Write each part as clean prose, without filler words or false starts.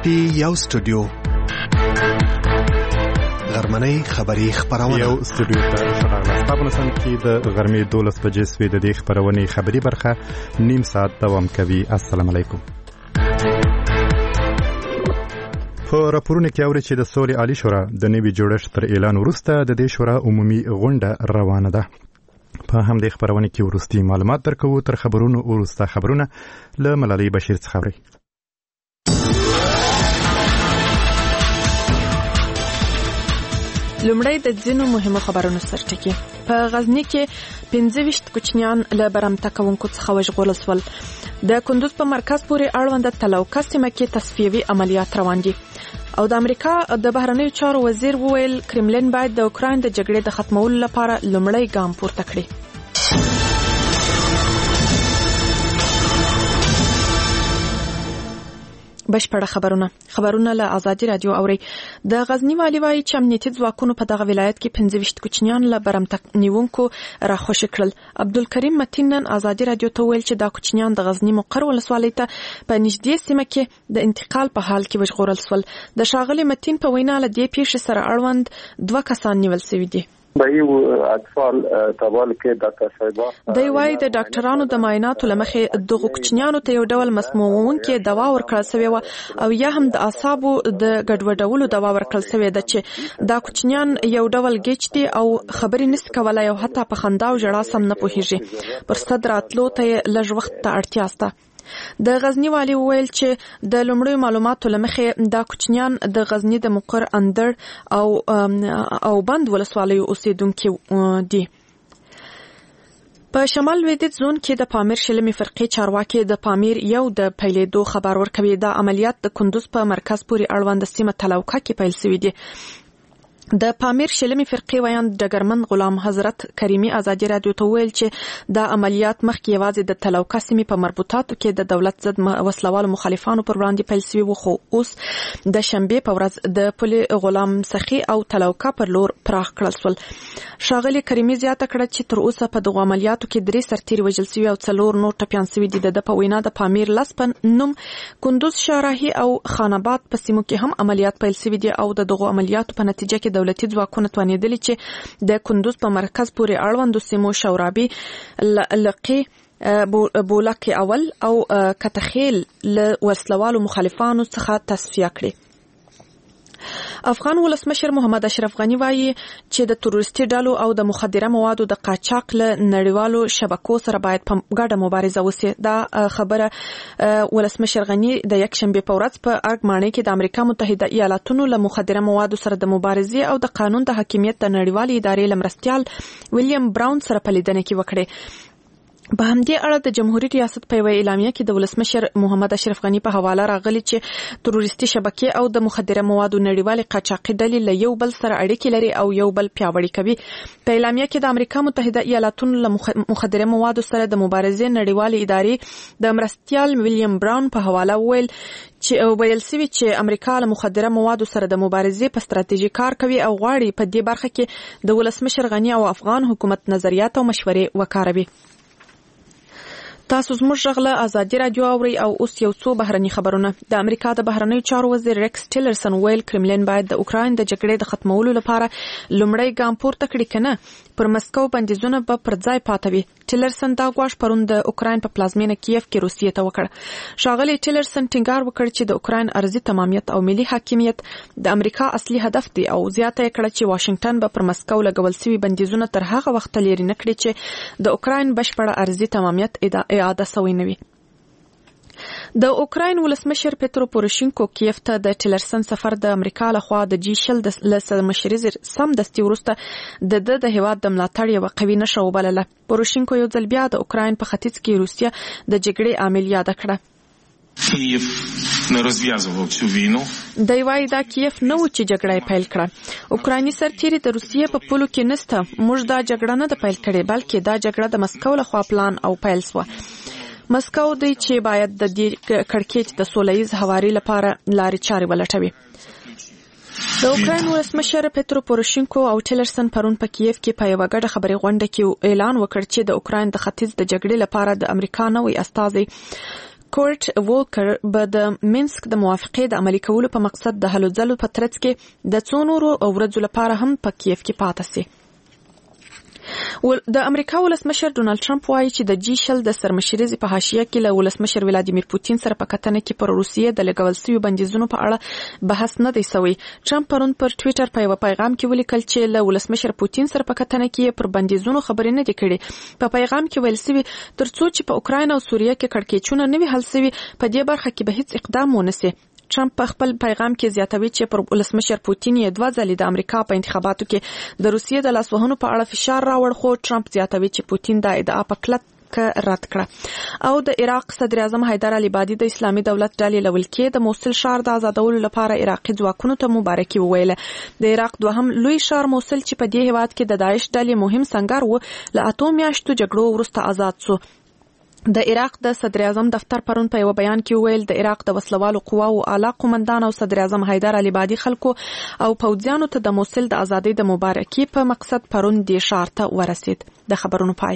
پی یو سټوډیو غرمنۍ خبری خبرونه یو سټوډیو ته شغاله ستاسو کې د غرمې 12 بجې سوي د دې خبرونه خبري برخه نیم ساعت دوام کوي. السلام علیکم. په راپورونه کې اوري چې د سولې عالی شورا د نوي جوړښت تر اعلان وروسته د دې شورا عمومي غونډه روانه ده. په همدې خبرونه کې ورستي معلومات درکوو. تر خبرونو ورسته خبرونه له ملالۍ بشیر څخه اوري. لومړی د ځینو مهمو خبرونو سرټکی. په غزنی کې 25 کوچنیان له برمته کوونکو څخه وژغورل شول. د کندوز په مرکز پورې اړوند تلوکه سیمه کې تصفیوي عملیات روان دي. او د امریکا د بهرنیو چارو وزیر وویل کرملین باید د اوکراین د جګړې د ختمولو لپاره لومړی ګام پورته کړي. بشپړه خبرونه له آزادي رادیو اوري. د غزنی والی وايي چې امنیتي ځواکونو په دغه ولایت کې 25 کوچنیان له برمته نیونکو راخوش کړل. عبدالکریم متین نن آزادي رادیو ته ویل چې دا کوچنیان د غزنی مقر ولسوالۍ ته په نږدې سیمه کې د انتقال په حال کې وژغورل شول. د ښاغلي متین په وینا له دې پیښې سره اړوند 2 کسان نیول شوي دي. دوی وايي د ډاکټرانو د معایناتو لمخې دغه کوچنیانو ته یو ډول مسمومونکې دوا ورکړل شوې و او یا هم د اعصابو د ګډوډولو دوا ورکړل شوې ده چې دا کوچنیان یو ډول ګیچ دي او خبرې نس کولای او حتی په خندا او ژړا سم نه پوهیږي. پر صدر اتلو ته لږ وخت ته اړتیا شته. د غزنی والی وویل چې د لومړی معلوماتو لمخې دا کوچنیان د غزنی د مقر اندر او بند ولسوالیو اوسیدونکي دي. په شمال لویدیځ زون کې د پامیر شلمې فرقې چارواکي د پامیر یو د پیلېدو خبر ورکوي. دا عملیات د کندوز په مرکز پورې اړوند سیمه تلوکه کې پیل شوی دی. د پامیر شلمې فرقې ویاند ډګرمن غلام حضرت کریمی آزادي رادیو ته ویل چې دا عملیات مخکې یوازې د تلوکه سیمې په مربوطاتو کې د دولت ضد وسلوالو مخالفانو پر وړاندې پیل شوي وو، خو اوس د شنبې په ورځ د پل غلام سخي او تلوکه پر لور پراخ کړل شول. ښاغلي کریمی زیاته کړه چې تر اوسه په دغو عملیاتو کې 3 سرتیري وژل شوي او 4 نور ټپیان شوي دي. د په وینا د پامیر لسپن نوم کندوز شاهراهي او خان آباد په سیمو کې هم عملیات پیل شوي دي او د دغو عملیاتو په نتیجه کې دولتي ځواکونه توانیدلي چې د کندوز په مرکز پورې اړوندو سیمو شورابي، لقي، بولک اول او کتخیل له وسلوالو مخالفانو څخه تصفیه کړي. افغان ولسمشر محمد اشرف غنی وایي چې د تروریستي ډلو او د مخدره موادو د قاچاق له نړیوالو شبکو سره باید په ګډه مبارزه وشي. دا خبره ولسمشر غنی د یکشنبه په ورځ په ارګمانۍ کې د امریکا متحده ایالاتونو له مخدره موادو سره د مبارزې او د قانون د حاکمیت د نړیوالې ادارې لمرستیال ویلیام براون سره په لیدنه کې وکړي. په همدې اړه د جمهوریت ریاست په اعلامیه کې د ولسمشر محمد اشرف غنی په حواله راغلی چې تروریستي شبکې او د مخدره موادو نړیوالې قاچاقي ډلې له یو بل سره اړیکې لري او یو بل پیاوړي کوي. په اعلامیه کې د امریکا متحده ایالاتونو له مخدره موادو سره د مبارزې نړیوالې ادارې د مرستیال ویلیام براون په حواله ویل شوی چې امریکا له مخدره موادو سره د مبارزې په ستراتیژي کار کوي او غواړي په دې برخه کې د ولسمشر غنی او افغان حکومت نظریات او مشورې وکاروي. تاسو زموږ غږ له آزادي رادیو اوري او اوس یو څو بهرني خبرونه. د امریکا د بهرنیو چارو وزیر ریکس ټیلرسن ویل کرملین باید د اوکراین د جګړې د ختمولو لپاره لومړی ګام پورته کړي، کنه پر مسکو بندیزونه به پر ځای پاتې وي. ټیلرسن دا غواړي پرون د اوکراین په پلازمینه کیف کې روسیې ته وکړ. ښاغلي ټیلرسن ټینګار وکړ چې د اوکراین ارضي تمامیت او ملي حاکمیت د امریکا اصلي هدف دی او زیاته کړه چې واشنگټن به پر مسکو لګول شوی بندیزونه تر هغه وخت لري نه کړي چې د اوکراین بشپړه ارضي تمامیت اعاده شوی نه وي. د اوکراین ولسمشر پترو پوروشینکو کیف ته د ټیلرسن سفر د امریکا لخوا د G20 د مشري سم دستي وروسته د هیواد د ملاتړ یو قوي نښه وبلله. پوروشینکو یو ځل بیا د اوکراین په ختیځ کې روسیه د جګړې عامل یاد کړه. کیف نه روزویازوو چې وینو دی وايي دا کیف نه و چې جګړه پیل کړه. اوکرایني سرتیري د روسیې په پولو کې نسته. موږ دا جګړه نه د پیل کړې بلکې دا جګړه د مسکو لخوا پلان او پیل شوه. مسکو دی چې باید د دې کړکېچ د سولهییز هواري لپاره لارې چارې ولټوي. د اوکراین ولسمشر پترو پوروشینکو او ټیلرسن پرون په کیف کې په یوه ګډه خبري غونډه کې اعلان وکړ چې د اوکراین د ختیځ د جګړې لپاره د امریکا نوی استازی کورټ وولکر به د مینسک د موافقې د عملي کولو په مقصد د هلو ځلو په ترڅ کې د څو نورو ورځو لپاره هم په کیف کې پاتې سي. د امریکا ولسمشر ډونالد ټرمپ وایي چې د G20 د سرمشرۍ په حاشیه کې له ولسمشر ولادیمیر پوتین سره په کتنه کې پر روسیې د لګول شویو بندیزونو په اړه بحث نه دی شوی. ټرمپ پرون پر ټوئیټر په یو پیغام کې ولیکل چې له ولسمشر پوتین سره په کتنه کې پر بندیزونو خبرې نه دي کړې. په پیغام کې ویل شوی ترڅو چې په اوکراین او سوریه کې کړکېچونه نه وي حل شوي په دې برخه کې به هیڅ اقدام ونه سي. ټرمپ په خپل پیغام کې زیاتوي چې پر ولسمشر پوتین یې 2 ځلې د امریکا په انتخاباتو کې د روسیې د لاسوهنو په اړه فشار راوړ، خو ټرمپ زیاتوي چې پوتین دا ادعا په کلک رد کړه. او د عراق صدر اعظم حیدر علي د اسلامي دولت ډلې له ولکې د موصل ښار د آزادولو لپاره عراقي ځواکونو ته مبارکي وویله. د عراق دوهم لوی ښار موصل چې په دې هیواد کې د داعش ډلې مهم سنگر و له 8 میاشتو جګړو وروسته آزاد شو. د عراق د صدر اعظم دفتر پرون په یو بیان کې ویل د عراق د وسلوالو قواو اعلی قومندان او صدر اعظم حیدر علي خلکو او پوځیانو ته د موصل د ازادۍ د مبارکي په مقصد پرون د ښار ته ورسید. د خبرونو پای.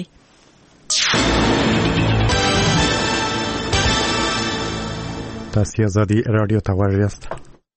تاسو ازادي رادیو ته ورسئ.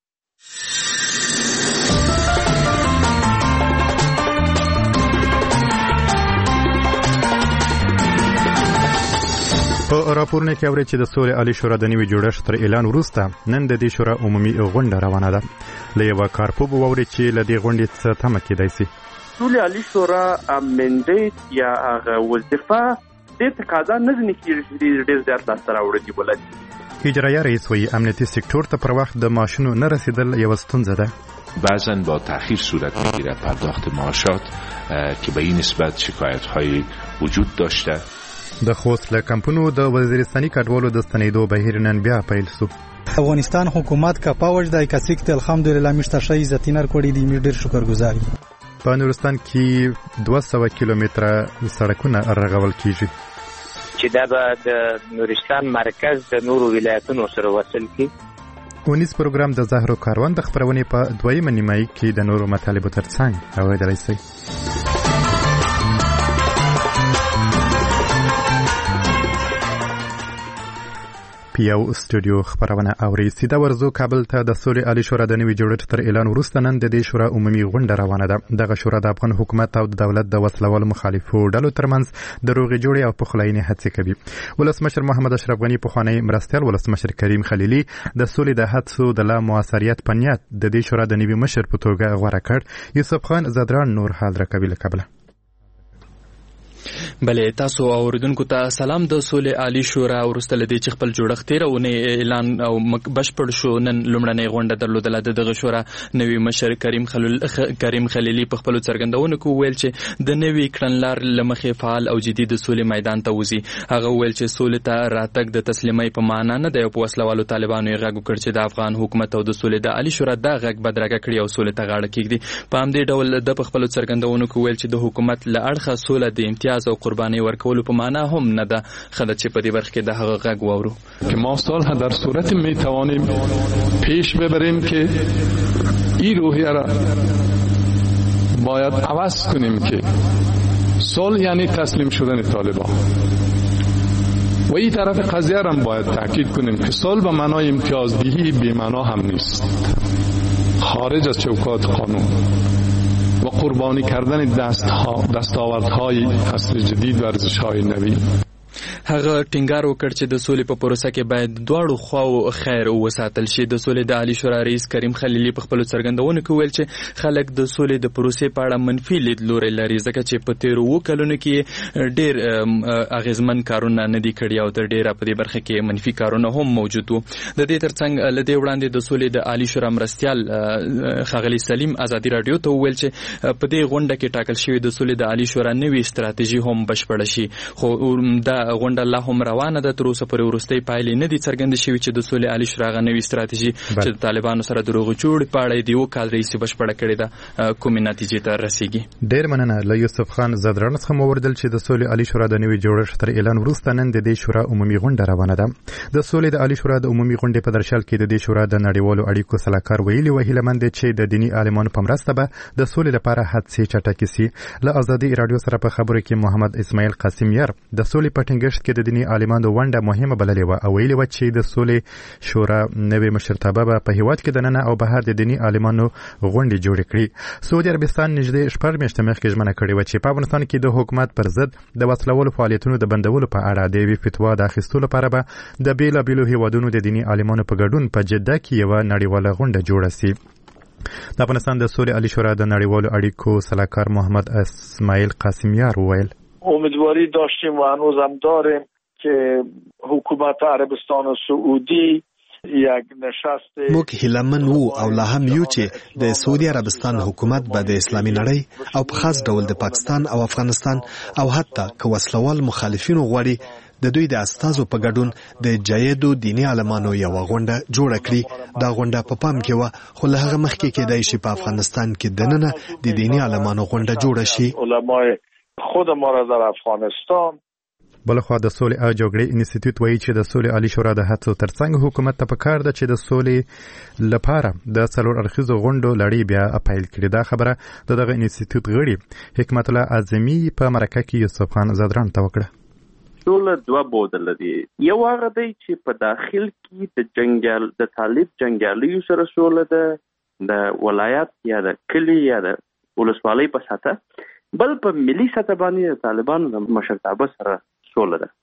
په راپورونه کې اوري چې د سولې عالی شورا د نوي جوړښت تر اعلان وروسته نن د دې شورا عمومي غونډه روانه ده. له یو کارپوب ووري چې له دې غونډې څخه تمه کېدای شي. سولې عالی شورا منډیټ یا هغه وظیفه د تقاضا نه ځنې کېږي ډېر زیات لاسته راوړي ولادي. اجرایه رئیس وی امنیتي سکتور ته پر وخت د معاشونو نه رسیدل یو ستونزه ده. بعضا با تأخیر صورت میگیره پرداخت معاشات که به این نسبت شکایت‌های وجود داشته. د خوست له کمپونو د وزیرستاني کډوالو د ستنېدو بهیر نن بیا پیل شو. افغانستان حکومت کا پاوج د کسیکت الحمدلله مشتشي عزتینر کوړي دی می ډیر شکرګزاري. په نورستان کې 200 کیلومتره سړکونه رغول کیږي چې دا به د نورستان مرکز د نورو ولایتونو سره وصل کی. اونیس پروګرام د زهرو کاروان د خبرونې په دویمه نیمایي کې د نورو مطالبو ترڅنګ اوریدلای شئ. پیو استودیو خبرونه اوري. سیده ورزو کابل ته د سولې عالی شورا د نوي جوړښت تر اعلان وروسته نن د دې شورا عمومي غونډه روانه ده. دغه شورا د افغان حکومت او د دولت د وسلوالو مخالفو ډلو ترمنځ د روغې جوړې او پخلاینې هڅې کوي. ولسمشر محمد اشرف غنی پخوانی مرستیال ولسمشر کریم خلیلی د سولې د هڅو د لا موثریت په نیت د دې شورا د نوي مشر په توګه غوړه کړ. یوسف خان زدران نور حال راکوي له کابل. بلې تاسو اوریدونکو ته سلام. د سولې عالی شورا ورسته لدی چې خپل جوړښت تیرونه اعلان او بشپړ شو. نن لومړنۍ غونډه درلودله. دغه شورا نوی مشر کریم خلیلی په خپل څرګندونو کې ویل چې د نوی کړنلار لمخې فعال او جدي د سولې میدان ته وځي. هغه ویل چې سولې ته راتګ د تسلیمۍ په معنا نه دی. په وسلوالو طالبانو یې غږ وکړ چې د افغان حکومت او د سولې د عالی شورا د غږ بدرګه کړي او سولې ته غاړه کېږدي. په همدې ډول د خپل څرګندونو کې ویل چې د حکومت له اړخه سوله د امتیاز او قربانی ورکولو په معنا هم نه ده. خلک چې په دې برخه کې د هغه غږ واورو که ما صلح در صورت می توانیم پیش ببریم که این روحیه را باید عوض کنیم که صلح یعنی تسلیم شدن طالبان و این طرف قضیه را باید تاکید کنیم که صلح به معنای امتیازدهی بی معنا هم نیست. خارج از چوکات قانون و قربانی کردن دستاوردهای عصر جدید و ارزش‌های نوی. هغه ټینګار وکړ چې د سولې په پروسه کې باید دواړو خواو خیر وساتل شي. د سولې د عالی شورا رئیس کریم خلیلی په خپل څرګندونو کې ویل چې خلک د سولې د پروسې په اړه منفي لیدلوري لري ځکه چې په تیرو کلونو کې ډېر اغیزمن کارونه نه دي کړي او تر ډېره په دې برخه کې منفي کارونه هم موجود وو. د دې ترڅنګ لدې وړاندې د سولې د عالی شورا مرستیال ښاغلی سلیم ازادي رادیو ته ویل چې په دې غونډه کې ټاکل شوی د سولې د عالی شورا نوې ستراتیژي هم بشپړه شي. خو دا غونډه لا هم روانه ده. تر اوسه پورې وروستۍ پایلې نه دي څرګندې شوي چې د سولې عالی شورا غا نوې ستراتیژي چې د طالبانو سره د روغې جوړې په اړه دی وکال رئیس بشپړه کړې ده کومې نتیجې ته رسیږي. ډېر مننه. له یوسف خان زدران څخه مو وردل چې د سولې عالی شورا د نوې جوړښت تر اعلان وروسته نن د دې شورا عمومي غونډه روانه ده. د سولې د عالی شورا د عمومي غونډې په درشل کې د دې شورا د نړیوالو اړیکو سلاکار ویلي وهیلمند چې د دینی عالمانو په مرسته به د سولې لپاره هڅې چټکې سي. له ازادي رادیو سره په خبرو کې محمد اسماعیل قاسمیار د سولې په ټینګښت کې د دینی عالمانو ونډه مهمه بللې و او ویلي و چې د سولې شورا نوې مشرتابه په هیواد کې د ننه او بهر د دینی عالمانو غونډې جوړې کړې. سعودي عربستان نږدې 6 میاشتې مخکې ژمنه کړې و چې په افغانستان کې د حکومت پر ضد د وسلوالو فعالیتونو د بندولو په اړه د یوې فتوا د اخیستلو لپاره به د بیلابیلو هیوادونو د دینی عالمانو په ګډون په جده کې یوه نړیواله غونډه جوړه سي. د افغانستان د سولې عالی شورا د نړیوالو اړیکو سلاکار محمد اسماعیل قاسمیار وویل امیدواری داشتیم و هنوز هم داریم که حکومت عربستان سعودی یک نشست موږ هیلهمن وو او لا هم یو چې د سعودي عربستان حکومت به د اسلامي نړۍ او په خاص ډول د پاکستان او افغانستان او حتی که وسلوال مخالفینو غواړي د دوی د استازو په ګډون د جایدو دینی عالمانو یو غونډه جوړه کړي. دا غونډه په پام کې و خو له هغه مخکې کېدای شي په افغانستان کې دننه د دینی عالمانو غونډه جوړه شي. علمای خود ما را در افغانستان بلخوا د سولې او جګړې انسټیټیوټ وایي چې د سولې عالی شورا د هڅو ترڅنګ حکومت ته پکار ده چې د سولې لپاره د څلور اړخیزو غونډو لړۍ بیا پیل کړي. دا خبره دغه انسټیټیوټ غړي حکمت الله اعظمي په مرکه کې یوسف خان زدران ته وکړه. سوله دوه بعد لري. یو هغه دی چې په داخل کې د طالب جنگیالیو سره سوله ده د ولایت یا د کلی یا د ولسوالۍ په سطح، بل په ملي سطح باندې د طالبانو د مشرتابه سره سوله ده.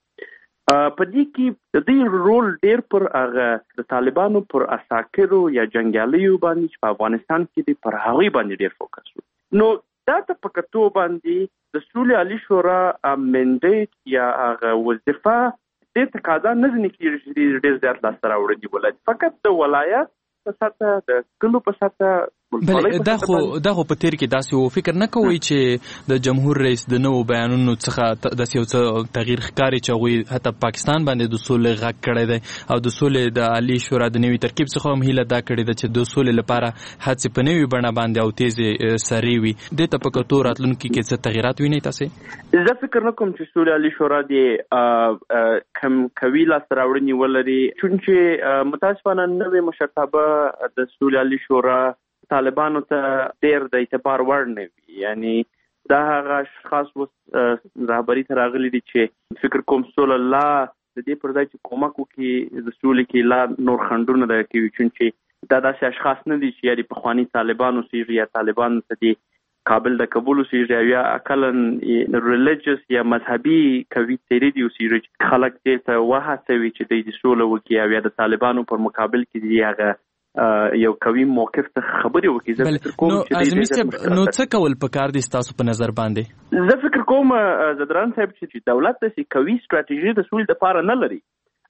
په دې کې د دې رول ډېر پر هغه د طالبانو پر عساکرو یا جنگیالیو باندې چې په افغانستان کې دي پر هغوی باندې ډېر فوکس و. نو دا ته په کتو باندې د سولې عالی شورا منډیټ یا هغه وظیفه دې تقاضا نه ځنې کېږي چې ډېر زیات لاسته راوړنې ولري، فقط د ولایت په سطح د کلو په سطح. بله دا خو په تیر کې داسې و فکر نه کوئ چې د جمهور رئیس د نوو بیانونو څخه داسې یو څه تغییر ښکاري چې هغوی حتی پاکستان باندې د سولې غږ کړی دی او د سولې د عالي شورا د نوي ترکیب څخه هم هیله دا کړې ده چې د سولې لپاره هڅې په نوي بڼه باندې او تیزې سرې وي. دې ته په کتو راتلونکي کې څه تغییرات وینئ تاسې؟ زه فکر نه کوم چې سولې عالی شورا دې کم کوي لاسته راوړنې ولري، چونکې متاسفانه نوې مشرتابه د سولې عالی شورا طالبانو ته ډېر د اعتبار وړ نه وي. یعنی دا هغه اشخاص رهبري ته راغلي دي چې فکر کوم سوله لا د دې پر ځای چې کومک وکړي د سولې کې لا نور خنډونه ده کوي، چونکې دا داسې اشخاص نه دي چې یاري پخواني طالبان اوسېږي یا طالبان ته دي قابل د قبول اوسېږي یا اقلا ریلیجس یا مذهبي قوي څېرې دي اوسېږي چې خلک دې ته وهڅوي چې دوی د سوله وکړي او یا د طالبانو پر مقابل کې دي هغه یو قوي موقف ته خبرې وکړي. نو څه کول پکار دي ستاسو په نظر باندې؟ زه فکر کوم زدران صاحب چې دولت داسې قوي ستراتیژي د سولې دپاره نه لري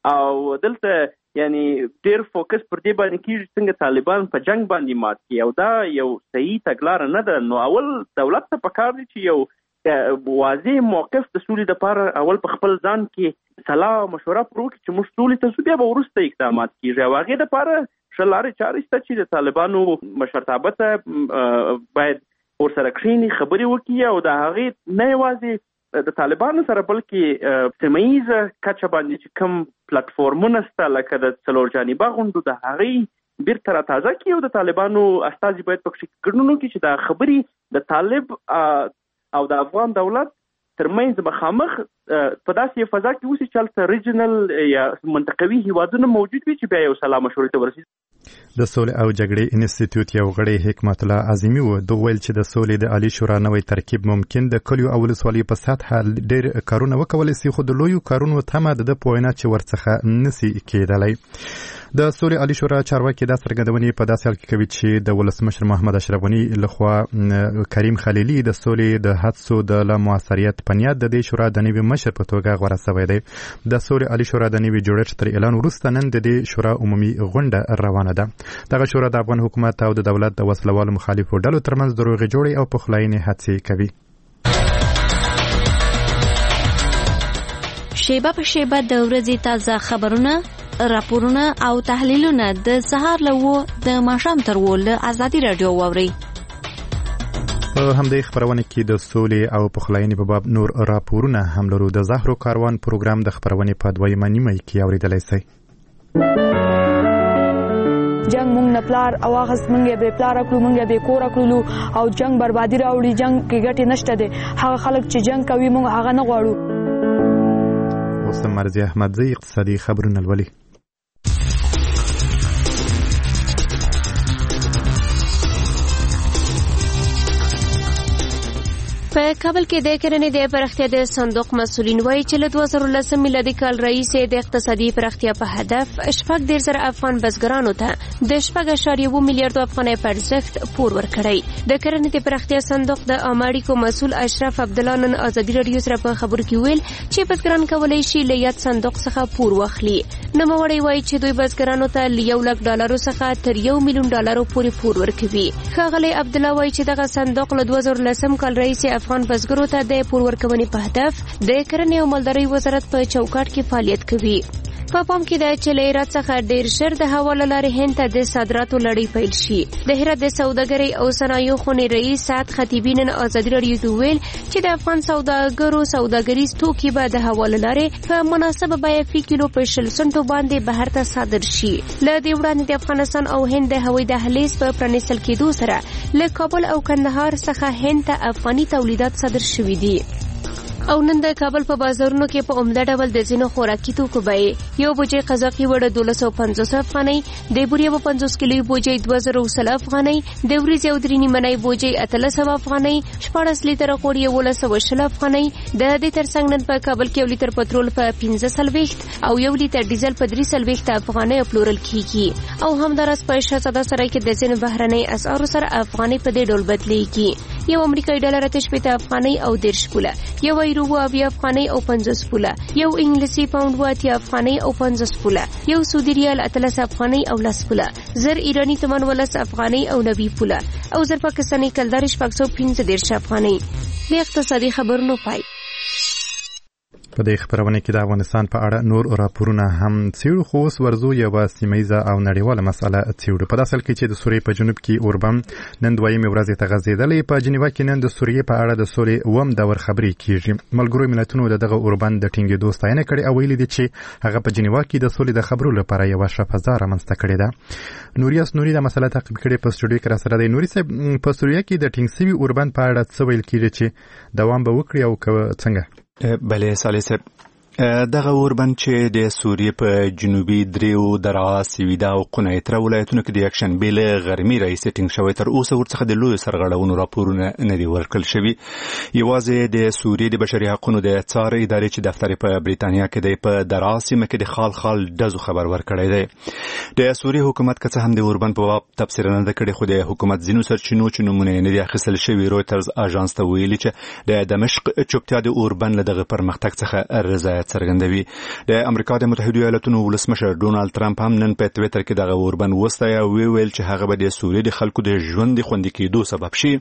او دلته یعنی ډېر فوکس پر دې باندې کېږي څنګه طالبان په جنگ باندې مات کړي او دا یو صحیح تګلاره نه ده. نو اول دولت ته پکار دي چې یو واضح موقف د سولې دپاره اول په خپل ځان کې صلاح او مشوره پر وکړي چې موږ سولې ته ځو، بیا به وروسته اقدامات کېږي او هغې دپاره ښه لارې چارې شته چې د طالبانو مشرتابه ته باید ورسره کښېني خبرې وکړي او د هغې نه یوازې د طالبانو سره بلکې سیمه کچه باندې چې کوم پلټفورمونه شته لکه د څلور جانبه غونډو د هغې بیرته راتازه کړي او د طالبانو استازي باید پکې ګډون وکړي چې دا خبرې د طالب او د افغان دولت ترمنځ مخامخ په داسې فضا کې اوسي چې هلته ریجنل یا منطقوي هیوادونه موجود وي چې بیا یو سلا مشورې ته ورسېږي. د سولې او جګړې انسټیټیوټ یو غړی حکمت الله اعظمي و د ویل چې د سولې د عالی شورا نوی ترکیب ممکن د کلیو او ولسوالیو په سطح ډېر کارونه وکولی سي، خو د لویو کارونو تمه د په وینا چې ورڅخه نسي کېدلی. د سولې عالی شورا چارواکي دا څرګندونې په داسې حال کې کوي چې د ولسمشر محمد اشرف غني لخوا کریم خلیلي د سولې د هڅو د لا موثریت په نیت د دې شورا د نوي مشر په توګه غوره شوی دی. د سولې عالی شورا د نوي جوړښت تر اعلان وروسته نن د دې شورا عمومي غونډه روانه ده. دغه شورا د افغان حکومت او د دولت د وسلوالو مخالفو ډلو ترمنځ د روغې جوړې او پخلاینې هڅې کوي. شیبه په شیبه د ورځې تازه خبرونه، راپورونه او تحلیلونه د سهار له د ماښام تر له ازادي رادیو واوري. په همدې خبرونه کې د سولې او پخلاینې په باب نور راپورونه هم لرو. د زهرو کاروان پروګرام د خبرونې په دویمه نیمه کې اوریدلای شئ. جنگ مونږ نه پلار او هغه څنګه به پلار کړو مونږ به کور کړو او جنگ بربادي راوړي. جنگ کې ګټه نشته ده. هغه خلک چې جنگ کوي مونږ هغه نه غواړو. اوس مرضی احمدزی اقتصادي خبرونه لولي. په کابل کې د کرنې د پراختیا د صندوق مسؤلین وایي چې له 2010 میلادي کال راهیسې د اقتصادي پراختیا په هدف 14,000 افغان بزګرانو ته د 4.1 میلیارډ افغانۍ په ارزښت پور ورکړی. د کرنې د پراختیا صندوق د عامه اړیکو مسؤل اشرف عبدالله نن ازادي راډیو سره په خبرو کې ویل چې بزګران کولی شي له یاد صندوق څخه پور واخلي. نوموړی وایي چې دوی بزګرانو ته له $1,00,000 څخه تر $1,000,000 پورې پور ورکوي. ښاغلی عبدالله وایي چې دغه صندوق له 2010 کال راهیسې افغان بزګرو ته د پور ورکونې په هدف د کرنې او مالدارۍ وزارت په چوکاټ کې فعالیت کوي. په پام کې ده چې له هرات څخه ډیر ژر د هوا له لارې هند ته د صادراتو لړۍ پیل شي. د هرات د سوداګرۍ او صنایعو خونې رئیس سعد خطیبي نن ازادي راډیو ته ویل چې د افغان سوداګرو سوداګریز توکي به د هوا له لارې په مناسبه بیه فی کیلو په 60 سنټو باندې بهر ته صادر شي. له دې وړاندې د افغانستان او هند د هوایي دهلیز په پرانیستل کېدو سره له کابل او کندهار څخه هند ته افغاني تولیدات صادر شوي دي. او نن د کابل په بازارونو کې په عمده ډول د ځینو خوراکي توکو بیې یو بوجۍ قزاقي وړه 1250 افغانۍ، د بوریا په 50 کیلو بوجۍ 2000 افغانۍ، د وریځې او درې نیمنۍ بوجۍ 1300 افغانۍ، 14 لیټره غوړي 1120 افغانۍ. د دې ترڅنګ نن په کابل کې 1 لیټر پټرول په 15 او 1 لیټر ډیزل په 3 افغانۍ پلورل کیږي. او همدارس په شهزاده سرای کې د ځینو بهرنۍ اسعارو سره افغانۍ په دې ډول بدلېږي. یو امریکایي ډالر 8 افغانۍ او 10 پوله، یو یورو 20 افغانۍ او 50 پوله، یو انګلیسي پاوند 80 افغانۍ او 50 پوله، یو سعودي ریال 13 افغانۍ او 10 پوله، زر ایرانی تمن 10 افغانۍ او 90 پوله، او زر پاکستاني کلدار 615 افغانۍ. د اقتصادي خبرونو پای. په دې خبرونه کې د افغانستان په اړه نور راپورونه هم څیړو، خو اوس ورځو یوه سیمه او نړیواله مسله څیړو. په داسې حال کې چې د سوریې په جنوب کې اوربم نن دویمې ورځې ته غځېدلی. په جنیوا کې نن د سوریې په اړه د سولې اووم دور خبرې کیږي. ملګرو ملتونو دغه اوربند د ټینګېدو ستاینه کړې او ویلي دي چې هغه په جنیوا کې د سولې د خبرو لپاره یوه ښه فضا رامنځته کړې ده. نوریاس نوري د مسله تعقیب کړې په سټوډیو کې راسره دی. نوري صاحب، په سوریې کې د ټینګ سوي اوربند په اړه څه ویل کیږي چې دوام به وکړي او څنګه؟ بله صالح صاحب، دغه اوربند چې د سوریې په جنوبي دریو درعا، سویدا او قنیطره ولایتونو کې د یکشنبې له غرمې راهیسې ټینګ شوی، تر اوسه ورڅخه د لویو سرغړونو راپورونه نه دي ورکړل شوي. یوازې د سوریې د بشري حقونو د څار ادارې چې دفتر په بریتانیا کې دی په درعا سیمه کې د خال خال ډزو خبر ورکړی دی. د سوریې حکومت که څه هم د اوربند په باب تبصره نه ده کړې، خو د حکومت ځینو سرچینو چې نومونه یې نه دي اخیستل شوي رویټرز اژانس ته ویلي چې د دمشق چوپتیا د اوربند له دغه پرمختګ څخه رضایت څرګندوي. د امریکا د متحده ایالاتونو ولسمشر ډونالد ترامپ هم نن په ټویټر کې دغه اوربند وستایه او ویل چې هغه به د سوریې د خلکو د ژوند خوندي کېدو سبب شي.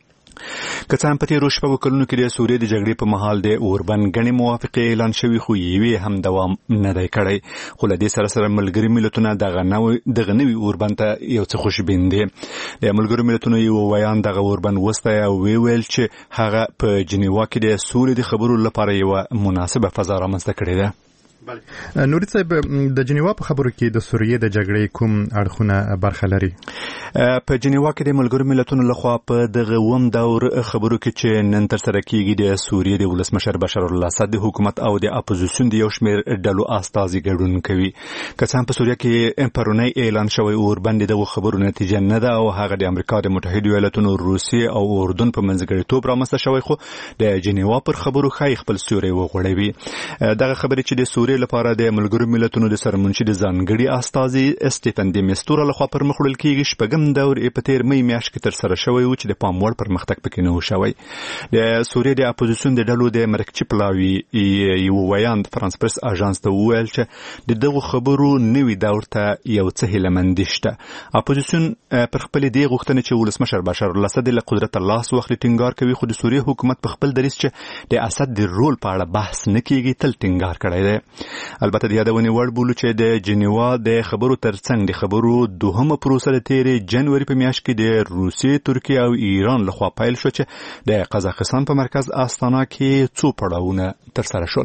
که څه هم په تېرو شپږو کلونو کې د سوریې د جګړې په مهال د اوربند ګڼې موافقې اعلان شوي، خو یوې هم دوام نه دی کړی. خو له دې سره سره ملګري ملتونه دغه نوي اوربند ته یو څه خوشبین دي. د ملګرو ملتونو یو ویان دغه اوربند وستایه او ویل چې هغه په جنیوا کې د سولې د خبرو لپاره یوه مناسبه فضا رامنځته کړې ده. نوري صاحب، د جنیوا په خبرو کې د سوریې د جګړې کوم اړخونه برخه لري؟ په جنیوا کې د ملګرو ملتونو لخوا په دغه اووم دور خبرو کې چې نن ترسره کیږي د سوریې د ولسمشر بشار الاسد د حکومت او د اپوزیسیون د یو شمېر ډلو استازي ګډون کوي. که څه هم په سوریه کې پرونی اعلان شوی اوربند دغه خبرو نتیجه نه ده او هغه د امریکا د متحده ایالاتونو، روسیې او اردن په منځګړیتوب رامنځته شوی، خو د جنیوا پر خبرو ښایي خپل سیوری وغوړوي. دغه خبرې چې د سوریې لپاره د ملګرو ملتونو د سرمنشي د ځانګړي استازي اسټیفن د میستورا لخوا پر مخ وړل کېږي. شپږم دور په تیر مې میاشت کې ترسره شوی و چې د پام وړ پرمختګ پکې نه و شوی. د سوریې د اپوزیسیون د ډلو د مرکچي پلاوي یو ویان فرانس پرس اژانس ته وویل چې د دغه خبرو نوي دور ته یو څه هیلهمندي شته. اپوزیسیون پر خپل دې غوښتنې چې ولسمشر بشار الاسد له قدرت لاس واخلي ټینګار کوي، خو د سوریې حکومت په خپل دریځ چې د اسد د رول په اړه بحث نه کیږي تل ټینګار کړی دی. البته د یادونې وړ بولو چې د جنیوا د خبرو ترڅنګ د خبرو دوهمه پروسه د تیرې جنوري په میاشت کې د روسیې، ترکیې او ایران لخوا پیل شو چې د قزاقستان په مرکز آستانا کې څو پړاوونه ترسره شول.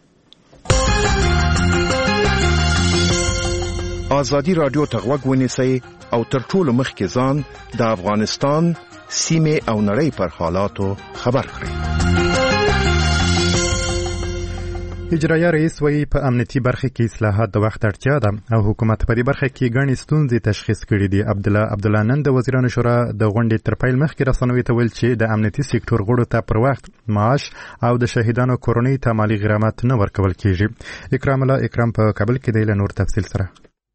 ازادي رادیو ته غوږ ونیسئ او تر ټولو مخکې ځان د افغانستان سیمه او نړۍ پر حالاتو خبر کړئ. اجرایه رئیس وایي په امنیتي برخه کې اصلاحات د وخت اړتیا ده او حکومت په دې برخه کې ګڼې ستونزې تشخیص کړي دي. عبدالله نن د وزیرانو شورا د غونډې تر پیل مخکې رسنیو ته ویل چې د امنیتي سکتور غړو ته پر وخت معاش او د شهیدانو کورنۍ ته مالي غرامت نه ورکول کیږي. اکرام په کابل کې دی له نور تفصیل سره.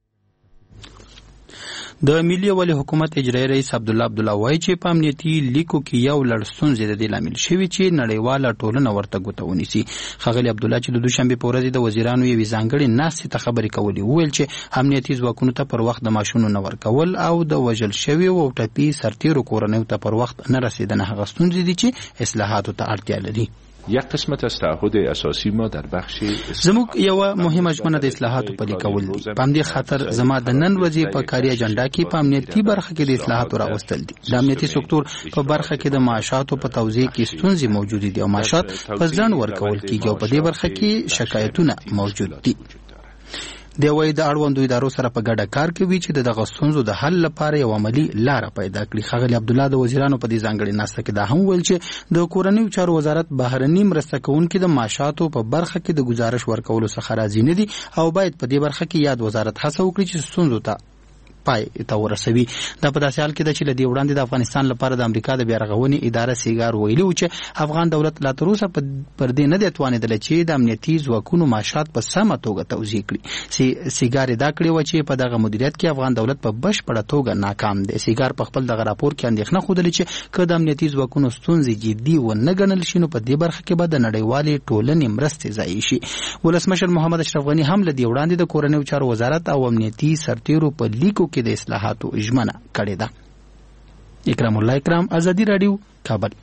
د ملي یووالي حکومت اجرایي رئیس عبدالله وایي چې په امنیتي لیکو کې یو لړ ستونزې د دې لامل شوي چې نړیواله ټولنه ورته ګوته ونیسي. ښاغلي عبدالله چې د دوشنبې په ورځ د وزیرانو یوې ځانګړې ناستې ته خبرې کولې وویل چې امنیتي ځواکونو ته پر وخت د معاشونو نه ورکول او د وژل شویو او ټپي سرتیرو کورنیو ته پر وخت نه رسیدنه هغه ستونزې دي چې اصلاحاتو ته اړتیا لري. یک قسمت از تعهد اساسی ما در بخش زموږ یو مهمه ژمنه د اصلاحاتو پلي کول دي. په همدې خاطر زما د نن ورځې په کاري اجنډا کې په امنیتي برخه کې د اصلاحاتو راوستل دي. د امنیتي سکتور په برخه کې د معاشاتو په توزیع کې ستونزې موجود دي او معاشات په ځنډ ورکول کېږي او په دې برخه کې شکایتونه موجود دي. دی وایي د اړوندو ادارو سره په ګډه کار کوي چې دغه ستونزو د حل لپاره یو عملي لاره پیدا کړي. ښاغلي عبدالله د وزیرانو په دې ځانګړې ناسته کې دا هم ویل چې د کورنیو چارو وزارت بهرني مرسته کوونکي د معاشاتو په برخه کې د ګزارش ورکولو څخه راضي نه دي او باید په دې برخه کې یاد وزارت هڅه وکړي چې ستونزو ته پای ته ورسوي. دا په داسې حال کې ده چې له دې وړاندې د افغانستان لپاره د امریکا د بیارغونې اداره سیګار ویلي و چې افغان دولت لا تر اوسه پر دې نه دی توانېدلی چې د امنیتي ځواکونو معاشات په سمه توګه توزیع کړي. سیګار دا کړې وه چې په دغه مدیریت کې افغان دولت په بشپړه توګه ناکام دی. سیګار په خپل دغه راپور کې اندېښنه ښودلې چې که د امنیتي ځواکونو ستونزې جدي ونه ګڼل شي نو په دې برخه کې به د نړیوالې ټولنې مرستې ضایع شي. ولسمشر محمد اشرف غني هم له دې وړاندې د کورنیو چارو وزارت او امنیتي سرتیرو په لیکو کې د اصلاحاتو ژمنه کړې ده. اکرام ازادي رادیو کابل.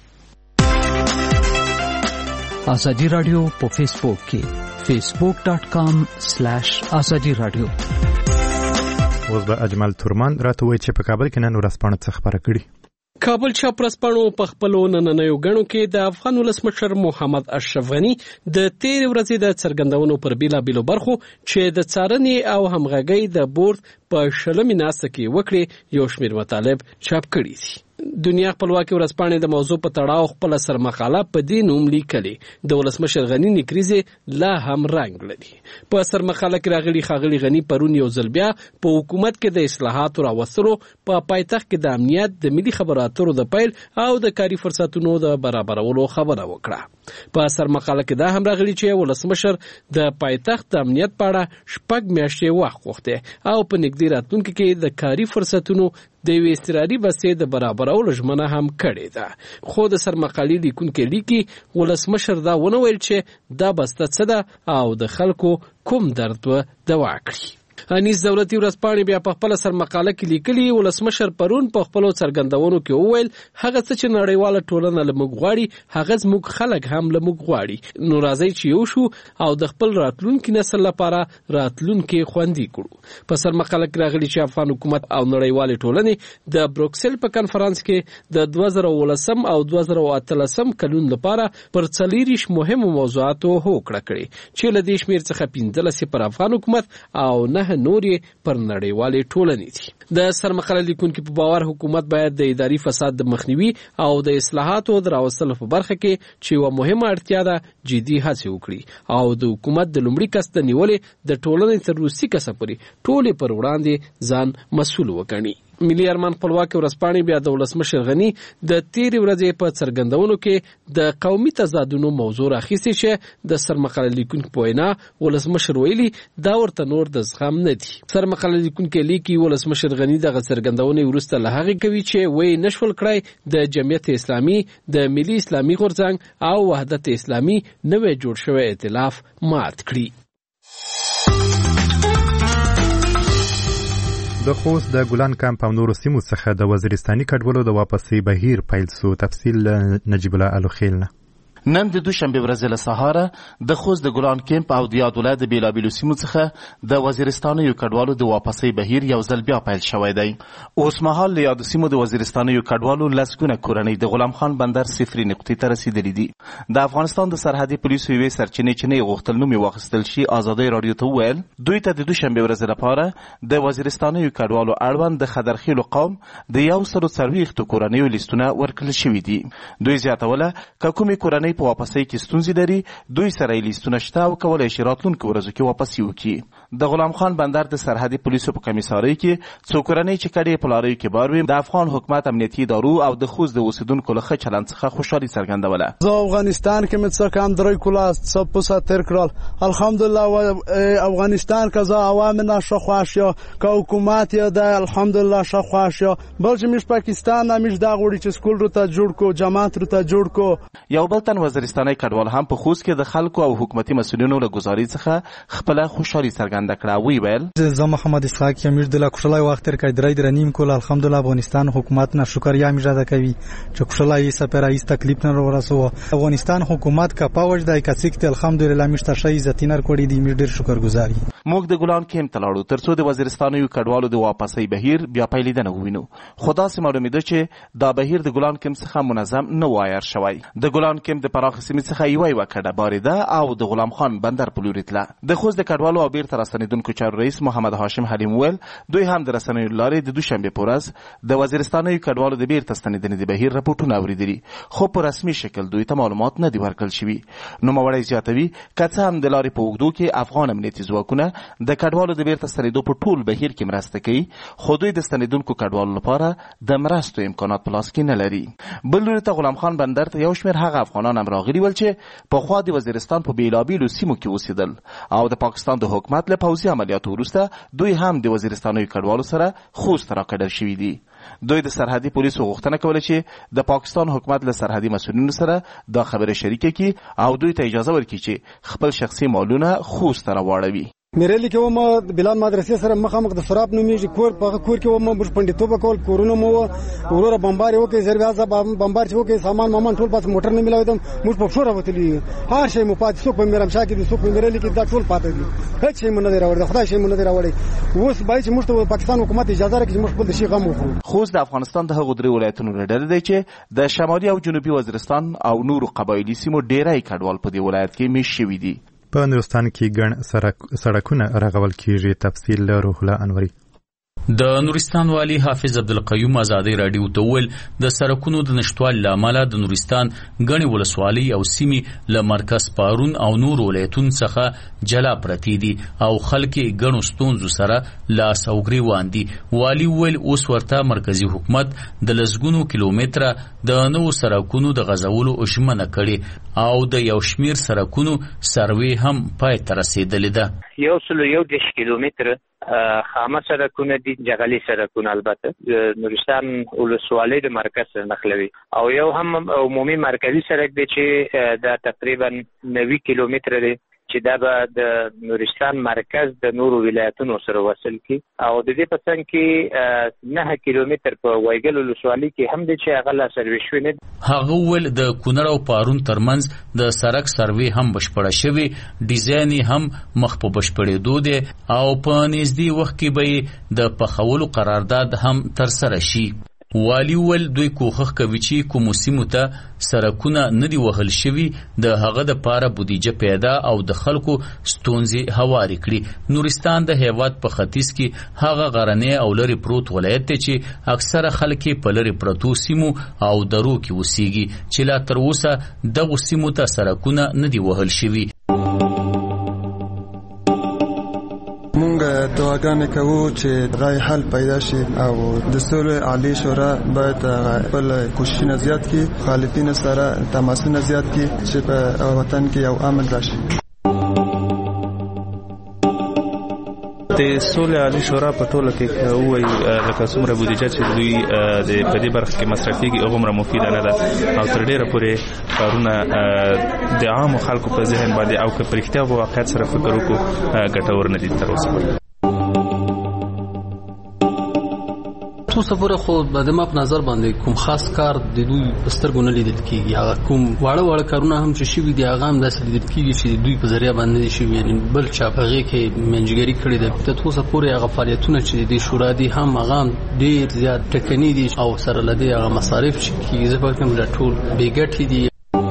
ازادي رادیو په فیسبوک کې facebook.com/ازادي رادیو. اوس به اجمل تورمان راته وایي چې په کابل کې نن ورځپاڼه څه خبره کړي. کابل چاپرسپانو په خپلو نننیو غنو کې د افغان ولسمشر محمد اشرف غني د تیر ورځې د څرګندونو پر بیلابیلو برخو چې د څارنې او همغږۍ د بورډ په شلمې ناسته کې وکړي یو شمېر مطالب چاپ کړي دي. دنیا خپلواکي ورځپاڼې د موضوع په تړاو خپل سرمقاله په دې نوم لیکلې د ولسمشر غني نکریزه لا هم رنګ لري. په سرمقاله کې راغلي ښاغلي غني پرون یو ځل بیا په حکومت کې د اصلاحاتو راوستلو په پایتخت کې د امنیت د ملي خبرو اترو د پیل او د کاري فرصتونو د برابرولو خبره وکړه. په سرمقاله کې دا هم راغلي چې ولسمشر د پایتخت د امنیت په اړه 6 میاشتې وخت غوښته او په نږدې راتلونکي کې د کاري فرصتونو د یو استراري بسې د برابرولو ژمنه هم کړې ده. خو د سرمقالې لیکونکي لیکي ولسمشر دا ونه ویل چې دا بسته څه ده او د خلکو کوم درد و دوا کړي. انیس دولتي ورځپاڼې بیا په خپل سرمقاله کې لیکلي ولسمشر پرون په خپل څرګندونو کې وویل هغه څه چې نړیواله ټولنه له موږ غواړي هغه زموږ خلک هم له موږ غواړي. نو راځي چې یو شو او د خپل راتلونکي نسل لپاره راتلونکي خوندي کړو. په سرمقاله کې راغلي چې افغان حکومت او نړیواله ټولنه د بروکسل په کنفرانس کې د 2019 او 2018 کلون لپاره پر 40 مهمو موضوعاتو هوکړه کړې چې له دې شمېر څخه 15 پر افغان حکومت او نه نورې پر نړیوالې ټولنې دي. د سرمقاله لیکونکو په باور حکومت باید د اداري فساد د مخنیوي او د اصلاحاتو د راوستلو په برخه کې چې یوه مهمه اړتیا ده جدي هڅې وکړي او د حکومت د لومړي کس د نیولې د ټولنې تر وروستي کسه پورې ټولې پر وړاندې ځان مسؤل وګڼي. ملي ارمان خپلواکي ورځپاڼې بیا د ولسمشر غني د تیرې ورځې په څرګندونو کې د قومي تضادونو موضوع راخیستې چې د سرمقاله لیکونکو په وینا ولسمشر ویلي دا ورته نور د زغم نه دي. سرمقاله لیکونکي لیکي ولسمشر غني دغه څرګندونې وروسته له هغې کوي چې وایي نشول کړی د جمعیت اسلامي د ملي اسلامي غورځنګ او وحدت اسلامي نوی جوړ شوی ائتلاف مات کړي. د خوست د ګلان کمپ او نورو سیمو څخه د وزیرستاني کډوالو د واپسۍ بهیر پیل سو. تفصیل نجیب الله الوخیل نه. نن د دوشنبه ورځ له سهاره د خوست د ګلان کمپ او د یاد ولایت د بیلابیلو سیمو څخه د وزیرستان یو کډوالو د واپسۍ بهیر یو ځل بیا پیل شوی دی. اوس مهال له یاد سیمو د وزیرستان یو کډوالو لسګونه کورنۍ د غلام خان بندر صفري نقطې ته رسیدلې دي. د افغانستان د سرحدي پولیسو یوې سرچینې چې نه غوښتل نوم واخیستل شي ازادي رادیو ته وویل دوی ته د دوشنبه ورځ لپاره د وزیرستان یو کډوالو اړوند د خدرخیلو قوم د 140 کورنیو لیستونه ورکړل شوي دي. دوی زیاتوله که کومې کورنۍ کورنۍ په واپسۍ کې ستونزې لري دوی سره یې لیستونه شته او کولی شي راتلونکو ورځو کې واپسي وکړي. د غلام خان بندر د سرحدي پولیسو په کمیسارۍ کې څو کورنۍ چې کډې په لاریو کې بار وي د افغان حکومت امنیتي ادارو او د خوست د اوسیدونکو له ښه چلند څخه خوشحالي څرګندوله. زه افغانستان کې مې څه کم 3 کاله څه پوسه تېر کړل الحمدلله افغانستان که زه عوام نه ښه خوښ یا که حکومت یې د الحمدلله ښه خوښ یا بل چې موږ پاکستان نه موږ دا غواړي چې سکول ورته جوړ کو جماعت ورته جوړ کو. یو بل تن وزیرستاني کډوال هم په خوست کې د خلکو او حکومتي مسؤلینو له ګزارۍ څخه خپله خوشحالي څرګنده کړه. وی ویل زه محمد اسحاق یم موږ د لا خوشحالۍ وخت تېر کړی 3 نیم کول الحمدلله افغانستان حکومت نه شکریا موږ ادا کوي چې خوشحالۍ سپر ایس تکلیف نه ورسو افغانستان حکومت کا پاوج دای کڅیکت الحمدلله موږ ته شي عزتینر کوړي دی موږ ډیر شکرګزار یو. موږ د ګلان کیمپ ته لاړو ترڅو د وزیرستاني کډوالو د واپسۍ بهیر بیا پیلېدنه ووینو. خدا سي معلومه ده چې دا بهیر د ګلان کیمپ څخه منظم نه وایر شوی. د ګلان کیمپ د پراخ سیمې څخه یو کډه باریده او د غلام خان بندر په لوري تله. د خوست د کډوالو او بیرته راستنیدونکو چارو رئیس محمد هاشم حلیم ویل دوی هم د رسنیو لارې د دوشنبه په ورځ د وزیرستاني کډوالو د بیرته ستنیدنې د بهیر راپورټونه اوریدلي خو په رسمي شکل دوی ته معلومات نه دی ورکړل شوي. نوموړی زیاتوي که څه هم د لارې په اوږدو کې افغان امنیتي ځواکونه د کډوالو د بیرته ستنېدو په ټول بهیر کې مرسته کوي خو دوی د ستنېدونکو کډوالو لپاره د مرستو امکانات په لاس کې نه لري. بل لوري ته غلام خان بندر ته یو شمېر هغه افغانان هم راغلي ول چې پخوا د وزیرستان په بېلابېلو سیمو کې اوسېدل او د پاکستان د حکومت له پوځي عملیاتو وروسته دوی هم د وزیرستاني کډوالو سره خوست راکډر شوي دي. دوی د سرحدي پولیسو غوښتنه کوله چې د پاکستان حکومت له سرحدي مسؤلینو سره دا خبره شریکه کړي او دوی ته اجازه ورکړي چې خپل شخصي مالونه خوست ته راواړوي. میرلی کې ومه بلال مدرسې سره مخامخ د سراب نومېږي کور په کور کې ومه موږ پنډیتوب کول کورونه مو وروره بمبار وکړي زربازه بمبار چې وکړي سامان مامان ټول پات موټر نه ملاویدم موږ په شوره وتلی هر شی مو پات څوک په میرم شاه کې څوک په میرلی کې دا ټول پات دي هیڅ شی مو نه دی راوړی خدای شی مو نه دی راوړی اوس باید چې موږ ته پاکستان حکومت اجازه راکړي چې موږ خپل شي غم وکړو. خوست د افغانستان د هغو 3 ولایتونو ډېر دی چې د شمالي او جنوبي وزیرستان او نورو قبایلي سیمو ډېری کډوال په دې ولایت کې میشت شوي دي. په نورستان کې ګڼ سړکونه رغول کیږي. تفصیل روح الله انوري. د نورستان والی حافظ عبدالقیوم ازادي رادیو ته ویل د سړکونو د نشټوالي له امله د نورستان ګڼې ولسوالۍ او سیمې له مرکز پارون او نور ولایتونو څخه جلا پرتې دي او خلک یې ګڼو ستونزو سره لاس او ګریوان دي. والي ویل اوس ورته مرکزي حکومت د لسګونو کیلومتره د نوو سړکونو د غځولو ژمنه کړې او د یو شمېر سړکونو سروې هم پای ته رسېدلې ده. 110 کیلومتره خامه سړکونه دي جغلي سړکونه البته نورستان ولسوالۍ د مرکز سره نښلوي او یو هم عمومي مرکزي سړک دی چې دا تقریبا 90 کیلومتره دی چې دا به د نورستان مرکز د نورو ولایتونو سره وصل کی او د دې په څنګ کې 9 کیلومتر په وایګل ولسوالۍ کې هم د چې هغه لا سروې شوی نه. هغه ول د کونړ او پارون ترمنځ د سړک سروې هم بشپړه شوی ډیزاین هم مخ په بشپړېدو دی او په نږدې وخت کې به د پخولو قرارداد هم تر سره شي. والی ول دوی کوښښ کوي چې کومو سیمو ته سړکونه نه دي وهل شوي د هغه دپاره بودیجه پیدا او د خلکو ستونزې هوارې کړي. نورستان د هیواد په ختیځ کې هغه غرنی او لرې پروت ولایت دی چې اکثره خلک په لرې پرتو سیمو او درو کې اوسیږي چې لا تر اوسه دغو سیمو ته سړکونه نه دي وهل شوي. مونږ دعاګانې کوو چې رای حل پیدا شي او د سولې عالی شورا باید خپل کوششونه زیات کړي مخالفینو سره تماسونه زیات کړي چې په وطن کې یو امن راشي. د سولې عالی شورا په ټوله کې وایي لکه څومره بودیجه چې دوی د په دې برخه کې مصرفېږي هغومره مفیده نه ده او تر ډېره پورې کارونه د عامو خلکو په ذهن باندې او که په رښتیا په واقعیت سره فکر وکړو ګټور نه دي تر اوسه. اوس پورې خو د ما په نظر باندې کوم خاص کار د دوی په سترګو نه لیدل کېږي. هغه کوم واړه کارونه هم چې شوي دي هغه هم داسې لیدل کېږي چې دوی په ذریعه باندې دي شوي یعنی بل چا په هغې کې منجګري کړې ده. تر اوسه پورې هغه فعالیتونه چې د شورا دي هم هغه ډېر زیات ټکني دي او سره له دې هغه مصارف چې کېږي زه فکر کوم دا ټول بې ګټې دي.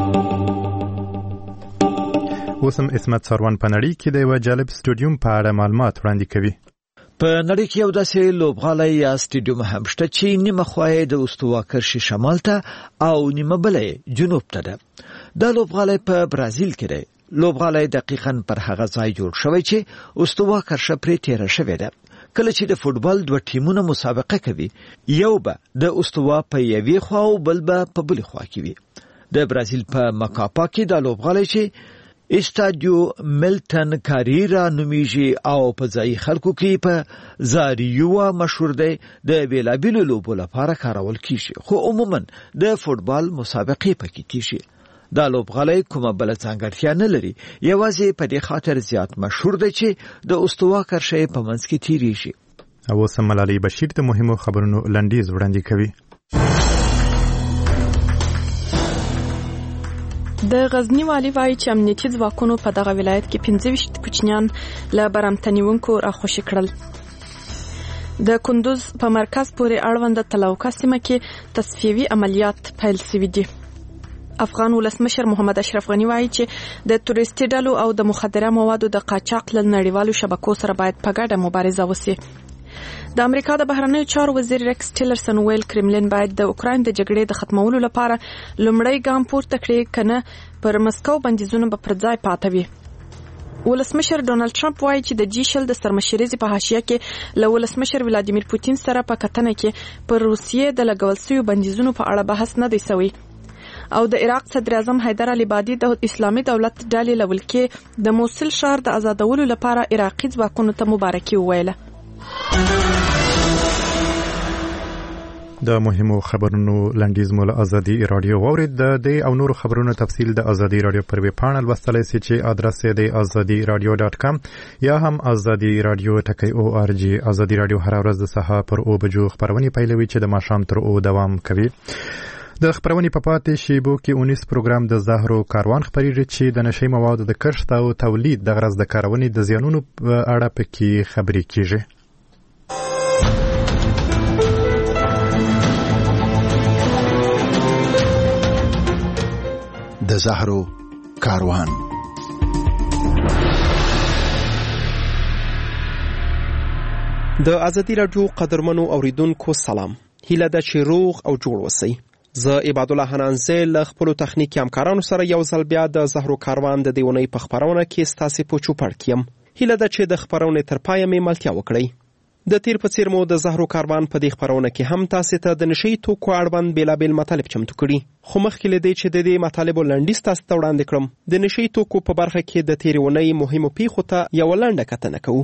اوس هم اسمت سروان په نړۍ کې د یوه جالب سټوډیوم په اړه معلومات وړاندې کوي. په نړۍ کې یو داسې لوبغالی یا سټیډیوم هم شته چې نیمه خوا یې د استوا کرښې شمال ته او نیمه بله یې جنوب ته ده. دا لوبغالی په برازیل کې دی. لوبغالی دقیقاً پر هغه ځای جوړ شوی چې استوا کرښه پرې تیره شوې ده. کله چې د فوټبال دوه ټیمونه مسابقه کوي، یو به د استوا په یوې خوا او بل به په بلې خوا کې وي. د برازیل په مکاپا کې دا لوبغالی چې استادیو ملټن کاریرا نومیږي او په ځای خلکو کې په زاریو مشهور دی، د بیلابیلو لوبو لپاره کارول کیږي، خو عموما د فوټبال مسابقې پکې کیږي. دا لوبغالی کومه بل ځانګړتیا نه لري، یوازې په دې خاطر زیات مشهور دی چې د استوا کرښه په منځ کې تیریږي. او اوس ملالۍ بشیر د مهمو خبرونو لنډیز وړاندې کوي. د غزنی والی وایي چې امنیتي ځواکونو په دغه ولایت کې 25 کوچنیان له برمتنیونکو راخوشي کړل. د کندوز په مرکز پورې اړوند تلوکه سیمه کې تصفیوي عملیات پیل شوي دي. افغان ولسمشر محمد اشرف غنی وایي چې د تورستي ډلو او د مخدره موادو د قاچاق له نړیوالو شبکو سره باید په ګډه مبارزه وشي. د امریکا د بهرنیو چارو وزیر ریکس ټیلرسن ویل کرملین باید د اوکراین د جګړې د ختمولو لپاره لومړی ګام پورته کړي، کنه پر مسکو بندیزونه به پر ځای پاتې وي. ولسمشر ډونالد ټرمپ وایي چې د G20 د سرمشرۍ په حاشیه کې له ولسمشر ولادیمیر پوتین سره په کتنه کې پر روسیې د لګول شویو بندیزونو په اړه بحث نه دی شوی. او د عراق صدر اعظم حیدر علي بادي د اسلامي دولت ډلې له ولکې د موصل ښار د آزادولو لپاره عراقي ځواکونو ته مبارکي وویله. د مهمو خبرونو لنډیز مول ازادي رادیو واورید. د دې او نورو خبرونو تفصیل د ازادي رادیو پر ویب پاڼه لوستلای شئ چې ادرس یې د azadiradio.com یا هم azadiradio.org. ازادي رادیو هر ورځ د سهار پر 9 بجو خبرونه پیلوي چې د ماښام تر 9 دوام کوي. د خبرونې په پاتې شیبو کې 19 پروګرام د زهرو کاروان خبرېږي چې د نشي موادو د کښت او تولید د غرض د کارونې د زیانونو په اړه پکې خبرې کیږي. د زهرو کاروان. د ازادي رادیو قدرمنو اوریدونکو سلام. هیله ده چې روغ او جوړ اوسئ. زه عباد الله حنانزه له خپلو تخنیکي همکارانو سره یو ځل بیا د زهرو کاروان د دې اونۍ په خپرونه کې ستاسې په چوپړ کې یم. هیله ده چې د خپرونې تر پایه مې ملتیا وکړئ. د تیر په څیر مو د زهرو کاروان په دې خپرونه کې هم تاسې ته د نشي توکو اړوند بیلابیل مطالب چمتو کړي، خو مخکې له دې چې د دې مطالبو لنډیز تاسو ته وړاندې کړم، د نشي توکو په برخه کې د تیر اونۍ مهمو پیښو ته یو لنډه کتنه کوو.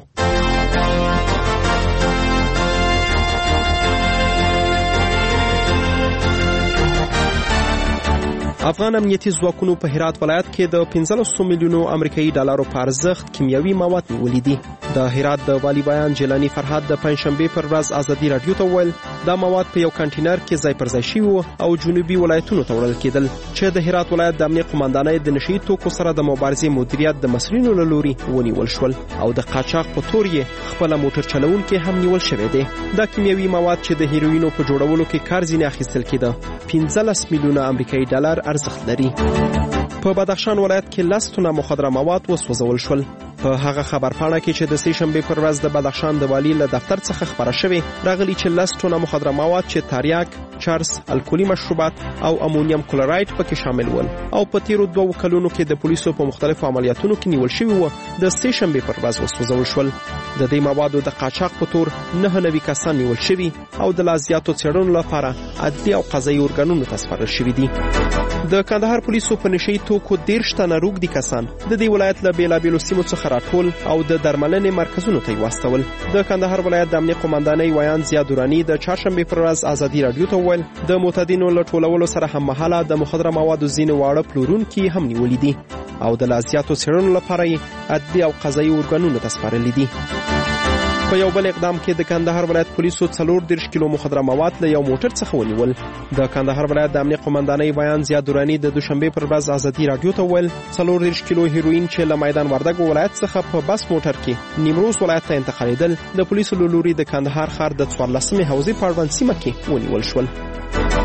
افغان امنیتي ځواکونو په هرات ولایت کې د 1500 میلیونو امریکایي ډالرو په ارزښت کیمیاوي مواد نیولي دي. د هرات د والی بیان جیلانی فرهاد د پنځشنبه پر ورځ ازادي رادیو ته وویل دا مواد په یو کانټینر کې ځای پر ځای شوي او جنوبي ولایتونو ته وړل کېدل چې د هرات ولایت د امنیت قوماندانۍ د نشي توکو سره د مبارزې مدیریت د مسؤلینو له لوري ونیول شول او د قاچاق په تور یې خپل موټر چلوونکي هم نیول شوی دی. دا کیمیاوي مواد چې د هیروینو په جوړولو کې کار ځینې اخیستل کېده 15 میلیونه امریکایي ډالر ارزښت لري. په بدخشان ولایت کې 10 تنه مخدره مواد وسوځول شول. په هغه خبرپاڼه کې چې د سې شنبه پر ورځ د بدخشان د والی له دفتر څخه خبره شوې راغلي چې 10 تنه مخدره مواد چې تریاک، چرس، الکولي مشروبات او امونیم کلوراید پکې شامل ول او په تیرو 2 کلونو کې د پولیسو په مختلفو عملیاتونو کې نیول شوی و د سې شنبه پر ورځ وسوځول شول. د دې موادو د قاچاق په تور 9 کسان نیول شوي او د لازیاتو څېړنو لپاره عدلي او قضایي ارګانونو ته سپارل شوي دي. د کندهار پولیسو په نشي توکو 13 تنه روږدي کسان د دې ولایت له بیلابیلو سیمو څخه راټول او د درملنې مرکزونو ته واستول. د کندهار ولایت د امنیت قوماندانۍ ویان زیاد دورانی د چهارشنبه پر ورځ ازادي رادیو ته وویل د معتادینو له ټولولو سره هم مهاله د مخدره موادو ځینې واړه پلورونکي هم نیولي دي او د لازیاتو څېړنو لپاره یې عدلي او قضایي ارګانونو ته سپارلي دي. په یو بل اقدام کې د کندهار ولایت پولیسو 40 کیلو مخدره مواد له یو موټر څخه ونیول. د کندهار ولایت د امنیت قوماندانۍ بیان زیاد دورانی د دوشنبه پر ورځ ازادي رادیو ته وویل 40 کیلو هیروین چې له میدان وردګ ولایت څخه په بس موټر کې نیمروز ولایت ته انتقالېدل د پولیسو له لوري د کندهار ښار د 14مې حوزې په اړوند سیمه کې ونیول شول.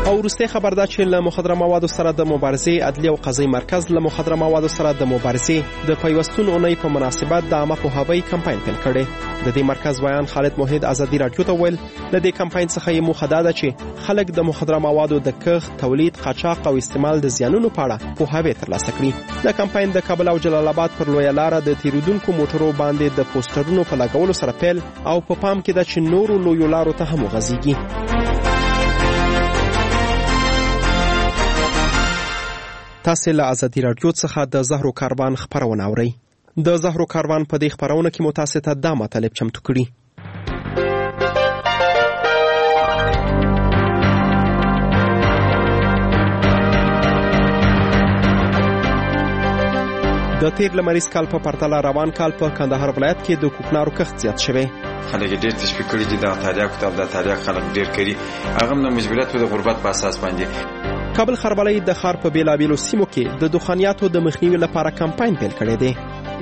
او وروستۍ خبر دا چې له مخدره موادو سره د مبارزې عدلي او قضایي مرکز له مخدره موادو سره د مبارزې د پیوستون اونۍ په مناسبت د عامه پوهاوي کمپاین پیل کړی. د دې مرکز ویان خالد موحد ازادي رادیو ته ویل له دې کمپاین څخه یې موخه دا ده چې خلک د مخدره موادو د کښت، تولید، قاچاق او استعمال د زیانونو په اړه پوهاوی ترلاسه کړي. د کمپاین د کابل او جلال آباد پر لویه لاره د تیرودونکو موټرو باندې د پوسټرونو په لګولو سره پیل او په پام کې ده چې نورو لویو لارو ته هم وغځیږي. تاسو له ازادي رادیو څخه د زهرو کاروان خبرونه اورئ. د زهرو کاروان په دې خبرونه کې متاسف ته دا مطالب چمتو کړي. د تیر لمریز کال په پرتله روان کال په کندهار ولایت کې د کوکنارو کښت زیات شوی. خلک ډېر تشویق کړي دي د تاریخ کتاب د تاریخ خلک ډېر کړي هغه د مجبوریت او د غربت په اساس باندې. کابل خربلۍ د ښار په بیلابیلو سیمو کې د دخانیاتو د مخنیوي لپاره کمپاین پیل کړی دی.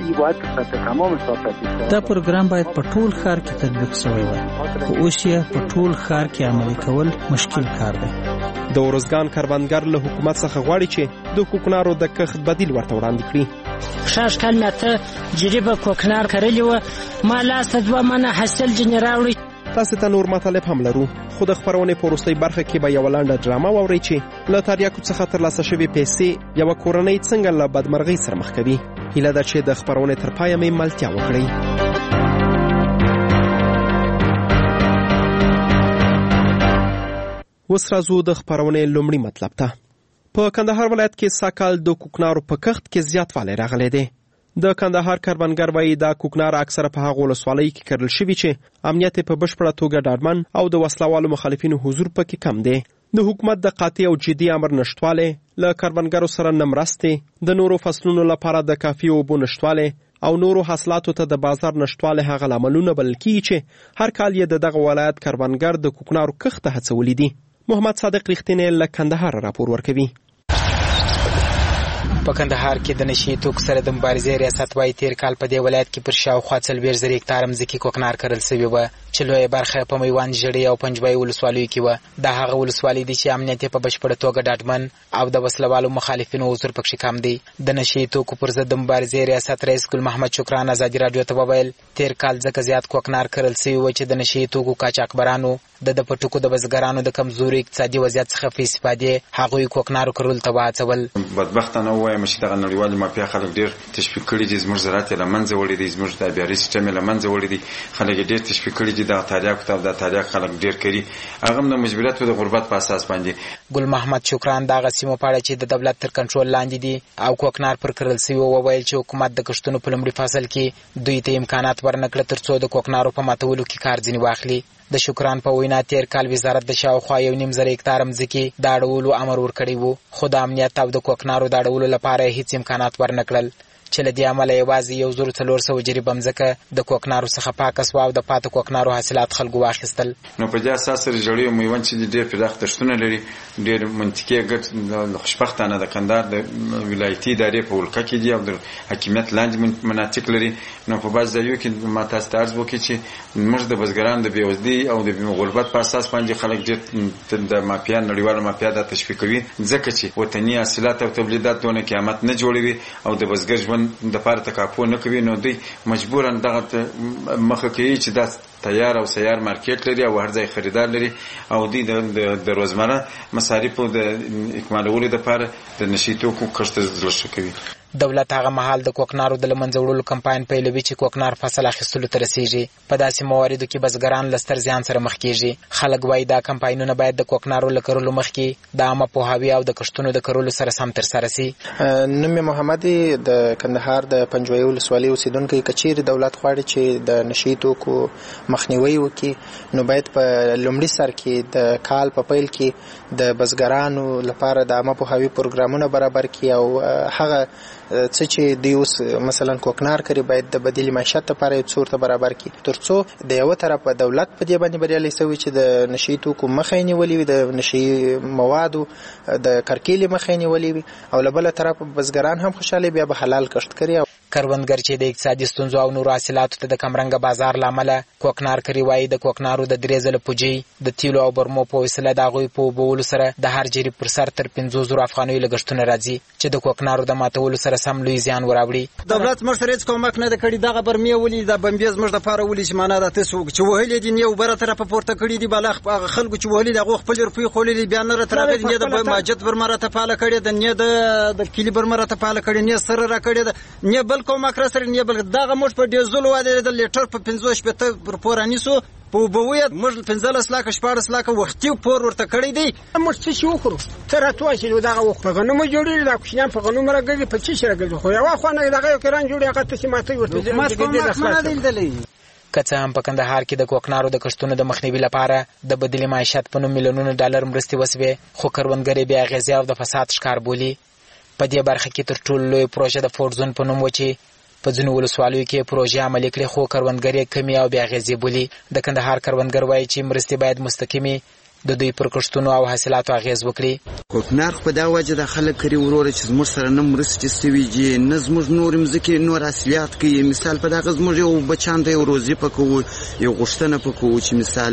دا پروګرام باید په ټول ښار کې تطبیق شوی وای، خو اوس یې په ټول ښار کې عملي کول مشکل کار دی. د ورزګان کروندګر له حکومت څخه غواړي چې د کوکنارو د کښت بدیل ورته وړاندې کړي. شاش کال ماته جریبه کوکنار کړلی و، ما لاسته 2 منه حاصل جنې راوړی. تاسو ته نور مطالب هم لرو، خو د خبرونې په وروستۍ برخه کې به یوه لنډه ډرامه واورئ چې له تریاکو څخه ترلاسه شوې پیسې یوه کورنۍ څنګه له بدمرغۍ سره مخ کوي. هیله ده چې د خبرونې تر پایه مې ملتیا وکړئ. اوس راځو د خبرونې لومړي مطلب ته. په کندهار ولایت کې ساکال د کوکنارو په کښت کې زیاتوالی راغلی دی. د کندهار کروندګر وایي دا کوکنار اکثره په هغو ولسوالیو کې کرل شوي چې امنیت په بشپړه توګه ډاډمن او د وسلوالو مخالفینو حضور پکې کم دی. د حکومت د قاطع او جدي امر نشټوالی، له کروندګرو سره نه مرستې، د نورو فصلونو لپاره د کافي اوبو نشټوالی او نورو حاصلاتو ته د بازار نشټوالی هغه لاملونه بلل کېږي چې هر کال یې د دغه ولایت کروندګر د کوکنارو کښت ته هڅولي دي. محمد صادق ریښتینی له کندهار راپور ورکوي. په کندهار کې د نشي توکو سره د مبارزې ریاست وايي تیر کال په دې ولایت کې پر شاوخوا 40,000 هکتار ځمکې کوکنار کرل شوی و چې لویه برخه په میوند، ژړۍ او پنجبای ولسوالیو کې و. دا هغه ولسوالۍ دي چې امنیت په بشپړه توګه ډاډمن او د وسلوالو مخالفینو حضور پکې کم دی. د نشي توکو پر ضد د مبارزې ریاست رئیس ګل محمد شکران ازادي رادیو ته وویل تیر کال ځکه زیات کوکنار کرل شوی و چې د نشي توکو قاچاقبرانو د پټوکو د بزګرانو د کمزوري اقتصادي وضعیت څخه په استفادې هغوی کوکنارو کرل ته وهڅول. بدبختانه وایم چې دغه نړیوال مافیا خلک ډېر تشویق کړي دي، زموږ زراعت یې له منځه وړی دی، زموږ د بیاري سیستم یې له منځه وړی دی. خلک ډېر تشویق کړي دي، دغه تاریخ کتاب د تاریخ خلک ډېر کړي هغه هم د مجبوریت او د غربت په اساس باندې. ګل محمد شکران دغه سیمو په اړه چې د دولت تر کنټرول لاندې دي او کوکنار پر کرل شوي وویل چې حکومت د کښتونو په لومړي فصل کې دوی ته امکانات ورنکړه ترڅو د کوکنارو په ماتولو کې کار ځینې واخلي. د شکران په وینا تیر کال وزارت د شاوخوا 1.5 هکتار ځمکې د اړولو امر ورکړی و، خو د امنیت او د کوکنارو د اړولو لپاره هیڅ امکانات ورنکړل چې له دې امله یوازې 1,400 جریبه ځمکه د کوکنارو څخه پاکه سوه او د پاتې کوکنارو حاصلات خلکو واخیستل. نو په دې اساس سره ژړۍ او میوند چې ډېر پراخ دښتونه لري، ډېر منطقي ګډ خوشبختانه د کندهار د ولایتي ادارې په ولکه کې دي او د حاکمیت لاندې مناطق لري. نو په بعض ځایو کې ما تاسو ته عرض وکړي چې موږ د بزګرانو د بېوزلۍ او د غربت په اساس باندې خلک ډېر د مافیا نړیواله مافیا د تشویق کوي ځکه چې وطني حاصلات او تولیدات دونه قیامت نه جوړوي او د بزګر ژوند د پاره تکاپو نه کوي. نو دوی مجبورن دغه مخه کوي چې دا تیار او سیار مارکیټ لري او هر ځای خریدار لري او دوی د روزمره مصارفو د اکمالولو لپاره د نشي توکو کښت زړه کوي. دولت هغه مهال د کوکنارو د لمنځه وړلو کمپاین پیلوي چې کوکنار فصل اخیستلو ته رسیږي. په داسې مواردو کې بزګران له ستر زیان سره مخ کیږي. خلک وایي دا کمپاینونه باید د کوکنارو له کرلو مخکې د عامه پوهاوي او د کښتونو د کرلو سره سم ترسره سي. نوم محمد د کندهار د پنجوایي ولسوالۍ اوسیدونکی. که چیرې دولت غواړي چې د نشي توکو مخنیوي وکړي نو باید په لومړي سر کې د کال په پیل کې د بزګرانو لپاره د عامه پوهاوي پروګرامونه برابر کړي او هغه څه چې دوی اوس مثلا کوکنار کوي باید د بدیل معیشت لپاره یو څه ورته برابر کړي ترڅو د یوه طرفه دولت په دې باندې بریالی شوی چې د نشي توکو مخه یې نیولې وي، د نشي موادو د کرکیلې مخه یې نیولې وي او له بله طرفه بزګران هم خوشحاله بیا به حلال کښت کوي. کروندګر چې د اقتصادي ستونزو او نورو حاصلاتو ته د کمرنګه بازار لامل کوکنار کری وایي د کوکنارو د 3 ځله پوجي د تیلو او برمو په وسیله د هغوی په اوبولو سره د هر جریب پر سر تر 50,000 افغانیو لګښتونه راځي چې د کوکنارو د ماتولو سره سم لوی زیان وراوړي. دولت موږ سره هیڅ کومک نه کړی. دغه برمې ولې د بمبیز موږ د پاره ولې چې معنا ده تاسو چې وهلې دي نه وبره طرفه پورته کړی دي بلخ خلکو چې وهلې دغه خپل روپی خولې بیا نه ترغه نه د ماجد برمره ته پاله کړی د نه د کلی برمره ته پاله کړی نه سره را کړی نه بل کومک را سره نه بل دغه موږ په ډیزل واده د لیټر په 15 پر پورانی سو په بوې موږ 15 لاک 14 لاک وختي پور ورته کړی دی. موږ څه وکړو تر اتواشي دغه وخت په غنمو جوړی د کوشنیان په غنمو راګي په چی شرګل خو یو خو نه دغه کران جوړی هغه ته ماته ورته ما کومه نه دلې. که څه هم په کندهار کې د کوکنارو د کښتونو د مخنیوي لپاره د بدیل معیشت په نوم میلیونونو ډالر مرستې وسوې، خو کروندګر بیا اغېزې او د فساد ښکار بولي. په دې برخه کې تر ټولو لوی پروژه د فورټ زون په نوم و چې په ځینو ولسوالیو کې پروژې عملي کړې، خو کروندګر یې کمې او بې اغېزې بولي. د کندهار کروندګر وایي چې مرستې باید مستقیمې د دوی پر کښتونو او حاصلاتو اغېز وکړي. کوکنار په دا وجه د خلک کری وروره چې زموږ سره نه مرستې سوي دي، نه زموږ نورې مځکې نور حاصلات کوي. مثال په دغه زموږ یو بچیان ته یو روزي پکوو، یو غوښتنه پکوو چې مثال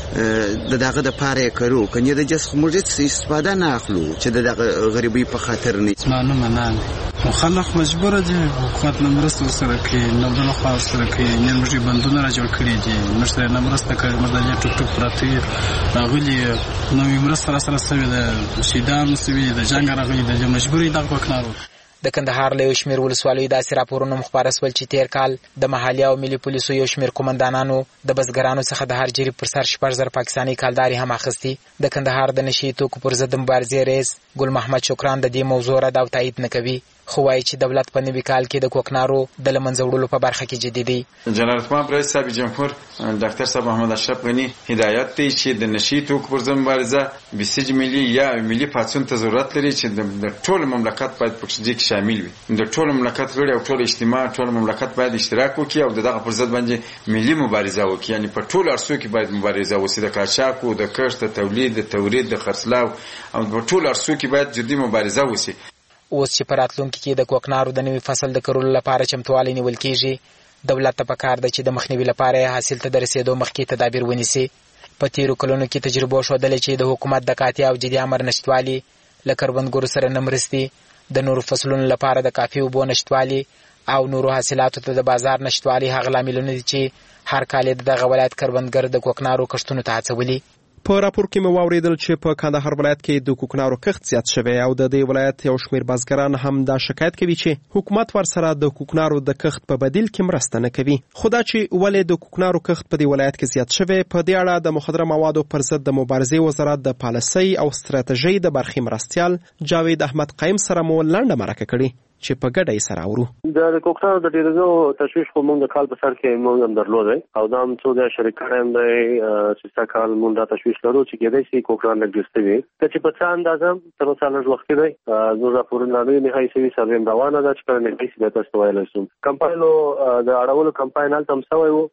دغه د پاره یې کرو، کنې د جس موږ هېڅ استفاده نه اخلو چې دغه غریبۍ په خاطر نه. زما نوم منال، خو خلک مجبوره دي حکومت نه مرسته ورسره کوي، نه بله خوا ورسره کوي. نن موږ بندونه را جوړ کړي دي، موږ سره نه مرسته کوي. موږ د ټوک ټوک پراته راغلي نوې مرسته را سره سوي د شهیدانو سوي د جنګ راغلي د مجبوري دغه کوکنارو. د کندهار له یو شمېر ولسوالیو داسې راپورونه خپاره سول چې تیر کال د محلي او ملي پولیسو یو شمېر قومندانانو د بزګرانو څخه د هر جریب پر سر 6,000 پاکستاني کالداري هم اخیستي. د کندهار د نشي توکو پر ضد مبارزې رئیس ګل محمد شکران د دې موضوع رد او تایید نه کوي، خو وایي چې دولت په نوي کال کې د کوکنارو د له منځه وړلو په برخه کې جدي دی. جنرال رئیس صاحب جمهور ډاکټر صاحب محمد اشرف غني هدایت دی چې د نشي توکو پر ضد مبارزه بسیج ملي یا ملي پاڅون ته ضرورت لري چې د ټول مملکت باید په دې کې شامل وي. د ټول مملکت غړي او ټول اجتماع ټول مملکت باید اشتراک وکړي او دغه پر ضد باندې ملي مبارزه وکړي. یعنی په ټول ارسو کې باید مبارزه وشي، د قاچاقو، د کښت، د تولید، د تورید، د خرڅلاو او په ټول ارسو کې باید جدي مبارزه وشي. اوس چې په راتلونکي کې د کوکنارو د نوي فصل د کرلو لپاره چمتووالی نیول کېږي، دولت ته پکار ده چې د مخنیوي لپاره حاصل ته د رسېدو مخکې تدابیر ونیسي. په تیرو کلونو کې تجربو ښودلې چې د حکومت د قاطع او جدي امر نشتوالي له کروندګرو سره نه مرستې، د نورو فصلونو لپاره د کافي اوبو نشتوالي او نورو حاصلاتو ته د بازار نشتوالي هغه لاملونه دي چې هر کال د دغه ولایت کروندګر د کوکنارو کښتونو ته هڅولي. په راپور کې مو واوریدل چې په کندهار ولایت کې د کوکنارو کښت زیات شوی او د دې ولایت یو شمېر بزګران هم دا شکایت کوي چې حکومت ورسره د کوکنارو د کښت په بدیل کې مرسته نه کوي. خو دا چې ولې د کوکنارو کښت په دې ولایت کې زیات شوی، په دې اړه د مخدره موادو پر ضد د مبارزې وزارت د پالیسۍ او ستراتیژۍ د برخې مرستیال جاوید احمد قایم سره مو لنډه مرکه کړې چې په ګډه یې سره اورو. د کوکنارو د ډیرېدو تشویش خو موږ د کال په سر کې موږ هم درلودی او دا هم څو ځایه شریکان هم دی چې ستا کال موږ دا تشویش لرو چې کېدای شي کوکنار لږ ډېر وي. که چې په څه اندازه تر اوسه لږ وختي دی، زموږ راپورونه لا نه نهایي شوي، سروې هم روانه ده چې کله نهایي شي بیا تاسو ته ویلی شم. کمپاینو د اړولو کمپاین هلته هم سوی و،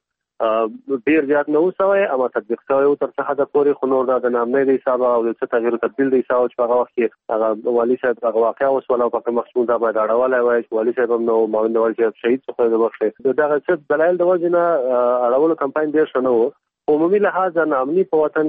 ډیر زیات نه و سوی اما تطبیق سوی و تر څه حده پورې، خو نور دا د نامنۍ د حسابه او د څه تغییر تبدیل د حسابه چې په هغه وخت کې هغه والي صاحب هغه واقعه وسوله او پکې مخصوص دا باید اړولی وای چې والي صاحب هم نه و، معاون د والي صاحب شهید څخه د بخښې د دغه څه دلایل د وجې نه اړولو کمپاین ډېر ښه نه و. عمومي لحاظ ناامني په وطن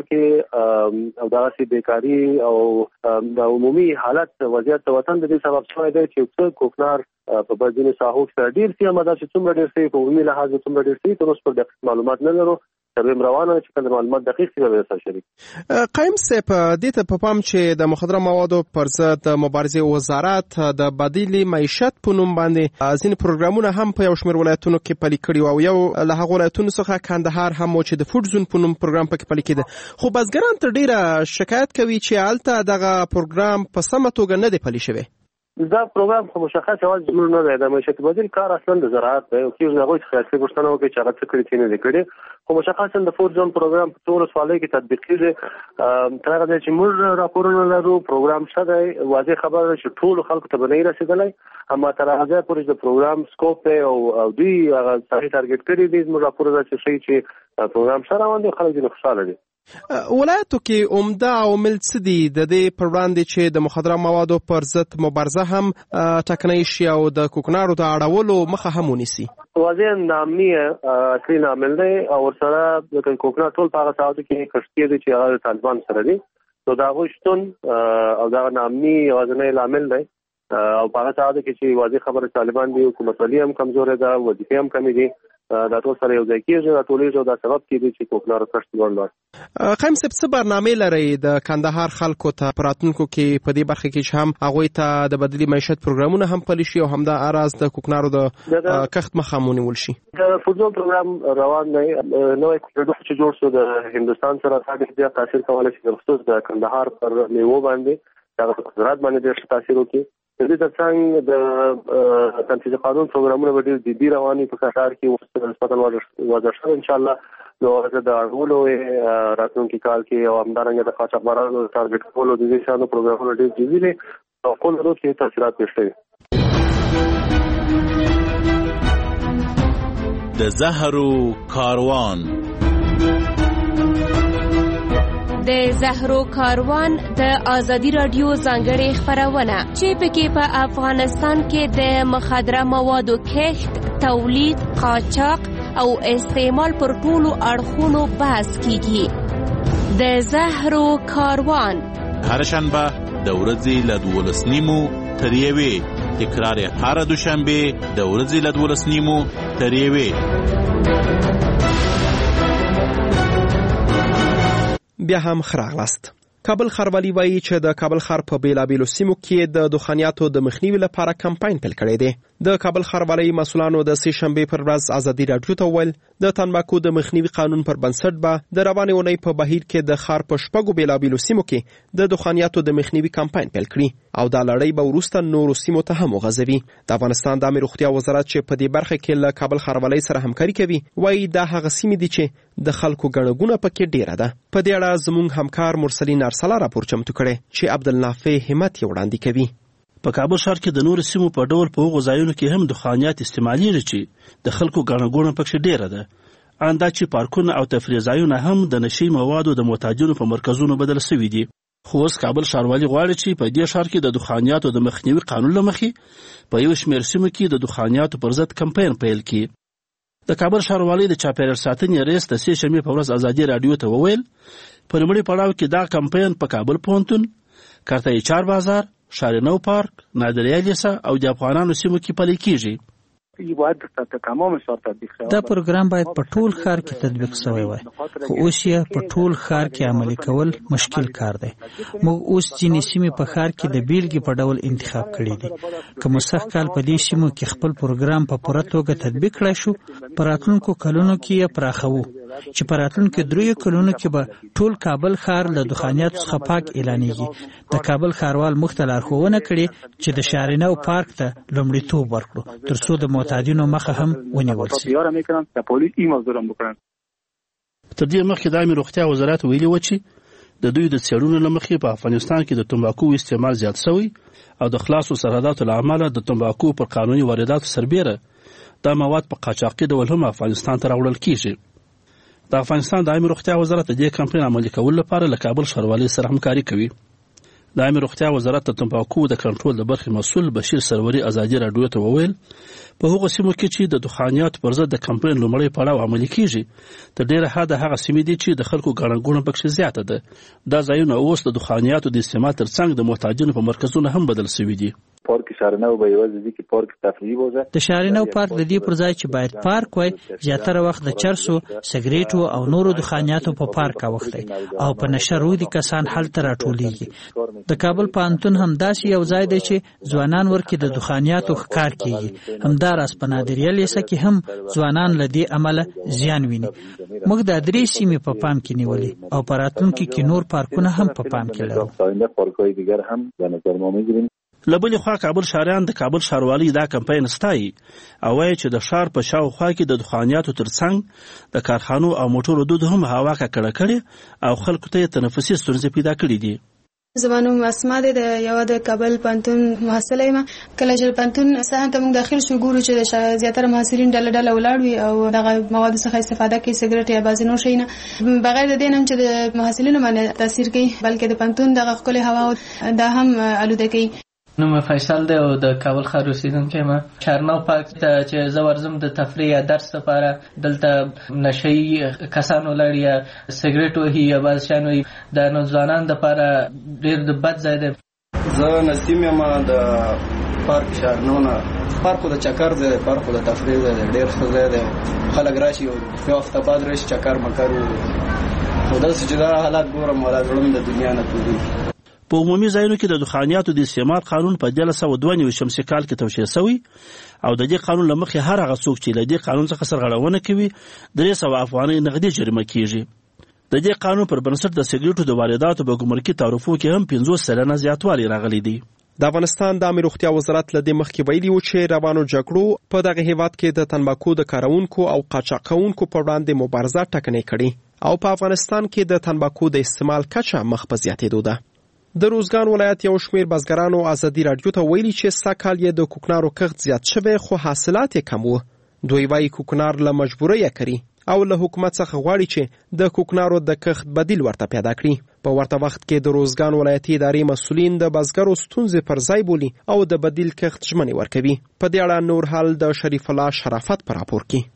کې او دغسې بیکاري او د عمومي حالت وضعیت د وطن د دې سبب شوی دی چې څه کوکنار په بعضې ساحو کې ډېر سي، اما دا چې څومره ډېر سي په عمومي لحاظ څومره ډېر سي تر اوسه پر دقیق معلومات نه لرو. سروې روانه چې کله معلومات دقیق شي به سره شریک. قایم صاحب دې ته په پام چې د مخدره موادو پر ضد د مبارزې وزارت د بدیل معیشت په نوم باندې ځینې پروګرامونه هم په یو شمېر ولایتونو کې پلي کړي او یو له هغو ولایتونو څخه کندهار هم و چې د فوډ زون په نوم پروګرام پکې پلي کېده، خو بزګران تر ډېره شکایت کوي چې هلته دغه پروګرام په سمه توګه نه دی پلي شوی. دا پروګرام خو مشخص یوازې زموږ نه دی، د معیشت بدیل کار اصلا د زراعت دی او کېږي د هغوی څخه اصلي پوښتنه وکړي چې هغه څه کړي چې نه دي کړي. خو مشخصا د فور زون پروګرام په ټول سوالي کې تطبیق کیږي تر هغه چې موږ راپورونه لرو پروګرام شته واضح خبره چې ټول خلکو ته نه رسیدلی اما تر هغه پورې د پروګرام سکوپ او دوی هغه صحیح ټارګټ کړی دي موږ راپور راځي چې پروګرام سره باندې خلک دې خوشاله دي. ولایتو کې عمده عوامل څه دي د دې پر وړاندې چې د مخدره موادو پر ضد مبارزه هم ټکنۍ شي او د کوکنارو د اړولو مخه هم ونیسي؟ واضح نامني اصلي عامل دی او سره د کوکنار ټول په هغه ساعتو کې کشتي دي چې هغه طالبان سره دي نو دا غوښتون او دا نامني وزنه عامل دی او په هغه ساعتو کې چې واضح خبره طالبان دي حکومت علی هم کمزور ده وظیفې هم کمی دي دا ټول سره یو ځای کېږي دا ټولې دا سبب کېږي چې کوکنار کشت لوړ. قیم صاحب څه برنامه لري د کندهار خلکو ته پراتونکو کې په دې برخه کې هم هغه ته د بدلی معیشت پروګرامونه هم پلي شي او هم د اراز د کوکنارو د کښت مخامونی ول شي؟ د فوټبال پروګرام روان دی نوې پروډکټ چې جوړ شو د هندستان سره ډېر تاثیر کولای شي خصوص د کندهار پر میوه باندې دا د قدرت باندې ډېر تاثیر وکړي. د دې ترڅنګ د تنفيذ قانون پروګرامونه به ډېر جدي رواني په کندهار کې او نسبتاً واضح شوه ان شاء الله نو د اړولو راتلونکي کال کې او همدارنګه د قاچاقبرانو ټارګټ کولو د دې شانو پروګرامونه ډېر جدي دي او خپل روز کې تاثیرات پېښ شوي. د زهرو کاروان د زهرو کاروان د آزادی رادیو ځانګړې خبرونه چې پکې په افغانستان کې د مخدره موادو کښت، تولید، قاچاق او استعمال پر ټولو اړخونو بحث کیږي. د زهرو کاروان هر شنبه د ورځې له 12:30 تر 1 تکرار هر دوشنبه د ورځې له 12:30 تر 1. بیا هم خراغلاست. کابل ښاروالي وایي چې د کابل ښار په بیلابیلو سیمو کې د دخانیاتو د مخنیوي لپاره کمپاین پیل کړی دی. د کابل ښاروالۍ مسؤلانو د سې شنبې پر ورځ ازادي رادیو ته وویل د تنباکو د مخنیوي قانون پر بنسټ به د روانې اونۍ په بهیر کې د ښار په شپږو بیلابیلو سیمو کې د دخانیاتو د مخنیوي کمپاین پیل کړي او دا لړۍ به وروسته نورو سیمو ته هم وغځوي. د افغانستان د عامه روغتیا وزارت چې په دې برخه کې له کابل ښاروالۍ سره همکاري کوي وایي دا هغه سیمې دي چې د خلکو ګڼه پکې ډیره ده. په دې اړه زموږ همکار مرسلین ارسلا راپور چمتو کړي چې عبدالنافع همت یې وړاندې کوي. په کابل ښار کې د نورو سیمو په ډول په هغو ځایونو کې هم دخانیات استعمالېږي چې د خلکو ګڼه پکې ډیره ده. اندا چې پارکونه او تفریح ځایونه هم د نشي موادو د محتاجینو په مرکزونو بدل شوي دي. خو اوس کابل ښاروالي غواړي چې په دې ښار کې د دخانیاتو د مخنیوي قانون له مخې په یو شمېر سیمو کې د دخانیاتو پر ضد کمپاین پیل کړي. د کابل ښاروالۍ د چاپیریال ساتنې رئیس د سې شنبې په ورځ ازادي رادیو ته وویل په لومړي پړاو کې دا کمپاین په کابل پوهنتون، کارتای چار بازار، شارنو پارک، نادریه لیسه او د افغانانو سیمو کې پلي کیږي. دا پروګرام باید په ټول ښار کې تطبیق شوی وای خو اوس یې په ټول ښار کې عملي کول مشکل کار دی. موږ اوس ځینې سیمې په ښار کې د بیلګې په ډول انتخاب کړي دي. که مو سږ کال په دې سیمو کې خپل پروګرام په پوره توګه تطبیق کړای شو په راتلونکو کلونو کې یې پراخوو چې په راتلونکو 3 کلونو کې به ټول کابل ښار له دخانیاتو څخه پاک اعلانېږي. د کابل ښاروال موږ ته لارښوونه کړې چې د شارنو پارک ته لومړیتوب ورکړو تر څو د معتادینو مخه هم ونیول شي. تر دې مخکې د عامه روغتیا وزارت ویلي و چې د دوی د څېړنو له مخې په افغانستان کې د تمباکو استعمال زیات شوی او د خلاصو سرحداتو له امله د تمباکو پر قانوني وارداتو سربیره دا مواد په قاچاقي ډول هم افغانستان ته راوړل کیږي. د افغانستان د عامه روغتیا وزارت د دې کمپاین عملي کولو لپاره له کابل ښاروالۍ سره همکاري کوي. د عامه روغتیا وزارت د تمباکو د کنټرول د برخې مسؤل بشیر سروري ازادي رادیو ته وویل په هغو سیمو کې چې د دخانیاتو پر ضد د کمپاین لومړی پړاو عملي کیږي تر ډیره حده هغه سیمې دي چې د خلکو ګڼه پکې زیاته ده. دا ځایونه اوس د دخانیاتو د استعمال ترڅنګ د محتاجینو په مرکزونو هم بدل شوي دي. پارک شارنو به یوازې دي کې پارک تفریحي وځه. د شارنو پارک د دې پر ځای چې باید پارک وای زیاتره وخت د چرسو، سګریټو او نورو دخانیاتو په پارک وخت او په نشرو دي کسان حالت راټولېږي. د کابل پوهنتون هم داسې یو ځای دی چې ځوانان ورکې د دخانیاتو ښکار کیږي. همداراز په نادریه لیسه کې هم ځوانان له دې عمله زیان ویني. موږ د 3 سیمې په پام کې نیولې او په راتلونکي کې نور پارکونه هم په پام کې لرو. لبلې خوا کابل ښاریان د کابل ښاروالۍ دا کمپاین ستایي او وایي چې د ښار په شاوخوا کې د دخانیاتو ترڅنګ د کارخانو او موټرو دود هم هوا ککړه کړې او خلکو ته یې تنفسي ستونزې پیدا کړي دي. زما نوم اسما ده، د یو د کابل پوهنتون محصله یم. کله چې پوهنتون سهار ته موږ داخل شو ګورو چې زیاتره محصلین ډله ولاړ وي او دغه مواد څخه استفاده کوي، سیګریټ یا بعضې نور شیونه، بغیر د دې نه چې د محصلینو باندې تاثیر کوي بلکې د پوهنتون دغه ښکلې هوا دا هم آلوده کوي. نوم فیصل دی او د کابل ښار اوسیدونکی یم. چارناو پارک ته چې زه ورځم د تفریح یا درس لپاره، دلته نشهیي کسان ولاړ یا سیګریټ وهي یا بعض شیان وهي، د نوځوانانو دپاره ډېر د بد ځای دی. زه نسیم یم د پارک چارناو نه. پارک د چکر ځای دی، پارک د تفریح ځای دی، ډېر ښه ځای دی. خلک راشي او یو وخته بعد راشي چکر مکر خو داسې چې دا حالات ګورم ولا زړه د دنیا نه تودېږي. په عمومي ځایونو کې د دخانیاتو د استعمال قانون په 1992 شمسي کال کې توشیح شوی او د دې قانون له مخې هر هغه څوک چې له دې قانون څخه سرغړونه کوي 300 افغانۍ نغدي جریمه کیږي. د دې قانون پر بنسټ د سیګریټو د وارداتو په ګمرکي تعرفو کې هم 50% زیاتوالی راغلی دی. د افغانستان د عامه روغتیا وزارت له دې مخکې ویلي و چې روانو جګړو په دغه هیواد کې د تنباکو د کارونکو او قاچاقونکو په وړاندې مبارزه ټکنۍ کړې او په افغانستان کې د تنباکو د استعمال کچه مخ په زیاتېدو ده. د روزګان ولایت یو شمېر بزګرانو ازادي راډیو ته ویلي چې سږکال یې د کوکنارو کښت زیات شوی خو حاصلات یې کم و. دوی وایي کوکنار له مجبورۍ کړي او له حکومت څخه غواړي چې د کوکنارو د کښت بدیل ورته پیدا کړي. په ورته وخت کې د روزګان ولایتي ادارې مسؤلین د بزګرو ستونزې پر ځای بولي او د بدیل کښت ژمنې ورکوي. په دې اړه نور حال د شریف الله شرافت په راپور کې.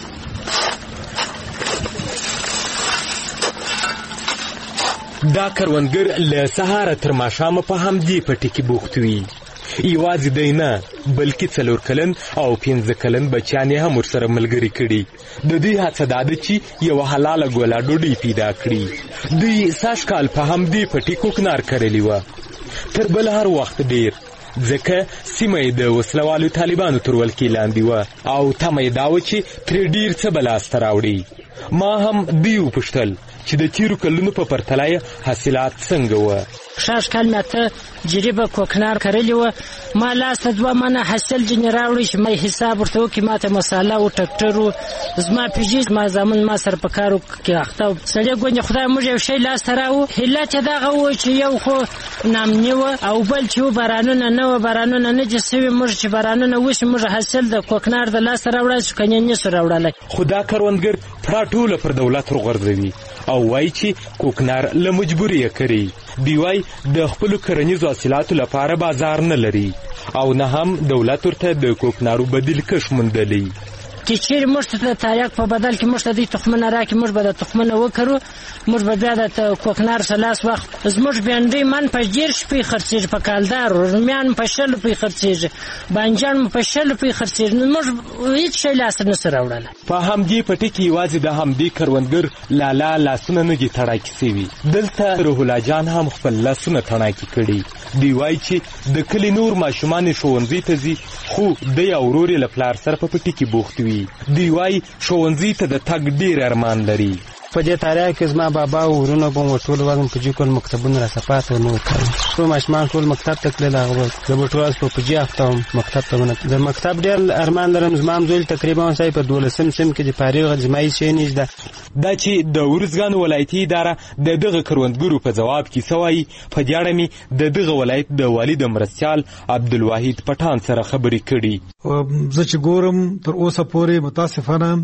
دا کروندګر له سهاره تر ماښامه په همدې پټي کې بوخت وي. یوازې دی نه بلکې 4 کلن او 15 کلن بچیان یې هم ورسره ملګري کړي. د دوی هڅه دا ده چې یوه حلاله ګوله ډوډۍ پیدا کړي. دوی سږ کال په همدې پټي کوکنار کرلی وه، تر بل هر وخت ډېر، ځکه سیمه یې د وسلوالو طالبانو تر ولکې لاندې وه او تمه یې دا وه چې ترې ډېر څه به لاسته راوړي. ما هم دوی وپوښتل چې د تیرو کلونو په پرتله یې حاصلات څنګه وه. شاش کال مې ته جریبه کوکنار کرلی وه، ما لاسته 2 منه حاصل ځینې راوړی چې ما حساب ورته وکړي، ما ته مساله و ټکټر و زما پیجي زما زامن ما سره په کار کې اخته و. سړی ګوندې خدای موږ یو شی لاسته راوړو. علت یې دغه و چې یو خو نامني وه او بل چې و بارانونه نه وه، بارانونه نه دي سوي. موږ چې بارانونه وشي موږ حاصل د کوکنار د لاسته راوړی چې که نه نسو راوړلی. خو دا کروندګر پړه ټوله پر دولت وغورځوي او وایي چې کوکنار له مجبوري یې کړي. دوی وایي د خپلو کرنیزو حاصلاتو لپاره بازار نه لري او نه هم دولت ورته د کوکنارو بدیل کښ موندلی. چې چیرې موږ ته د تریاک په بدل کې موږ ته دوی تخمونه راکړي، موږ به د تخمونه وکرو، موږ به بیا د کوکنار سره لاس واخلو. زموږ بېنډۍ من په 10 روپۍ خرڅېږي، په کالدارو رومیان په 6 روپۍ خرڅېږي، بانجان په 6 روپۍ خرڅېږي. موږ هېڅ شی لاسته نسو راوړلی. په همدې پټي کې یوازې د همدې کروندګر لالا لاسونه نه دي تڼاکي سوي. دلته روح الله جان هم خپل لاسونه تڼاکي کړي. دوی وایي چې د کلي نور ماشومان ښوونځي ته ځي خو دی او ورور یې له پلار سره په پټي کې بوخت وي. دوی وایي ښوونځي ته د تګ ډېر ارمان لري. په دې تاریخ کې زما بابا او ورونه به مو ټول وزم په جیکول مکتبونه را صفات و نو کړم. ټول ماشومان ټول مکتب ته تلل، هغه زه به ټول په پجې اخته وم مکتب ته ونه. د مکتب ډېر ارمان لرم. زما هم زوی تقریبا صحیح په 12 سم کې د فارغ جمعي شی نشته. دا چې د ورزګان ولایتي اداره د دغه کروندګرو په جواب کې څه وایي، په دې اړه مې د دغه ولایت د والي د مرستیال عبدالواحد پټان سره خبرې کړي. زه چې ګورم تر اوسه پورې متاسفانه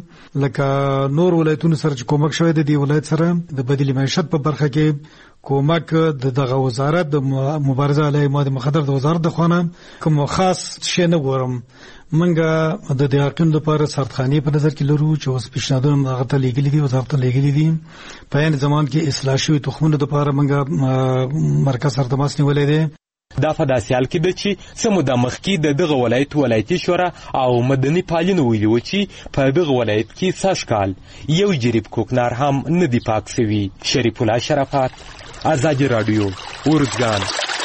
لکه نور ولایتونو سره چې کومک شوی د دې ولایت سره د بدیل معیشت په برخه کې کومک د دغه وزارت د مبارزه علیه مواد مخدر د وزارت د خوانه کوم خاص شی نه ګورم. منګه د حقیقت لپاره سرتخانی په نظر کې لرو چې اوس پیشنهادونه هغه ته لګیلي دي، وزارت ته لګیلي دي. په یان زمان کې اصلاح شوی تخمونه لپاره منګه مرکز سره تماس نیولې دي. دا په داسې حال کې ده چې څه موده مخکې د دغه ولایت ولایتي شورا او مدني پالینو ویلي و چې په دغه ولایت کې سږ کال یو جریب کوکنار هم نه دی پاک سوي. شریف الله شرافت، ازادي راډیو، ورزګان.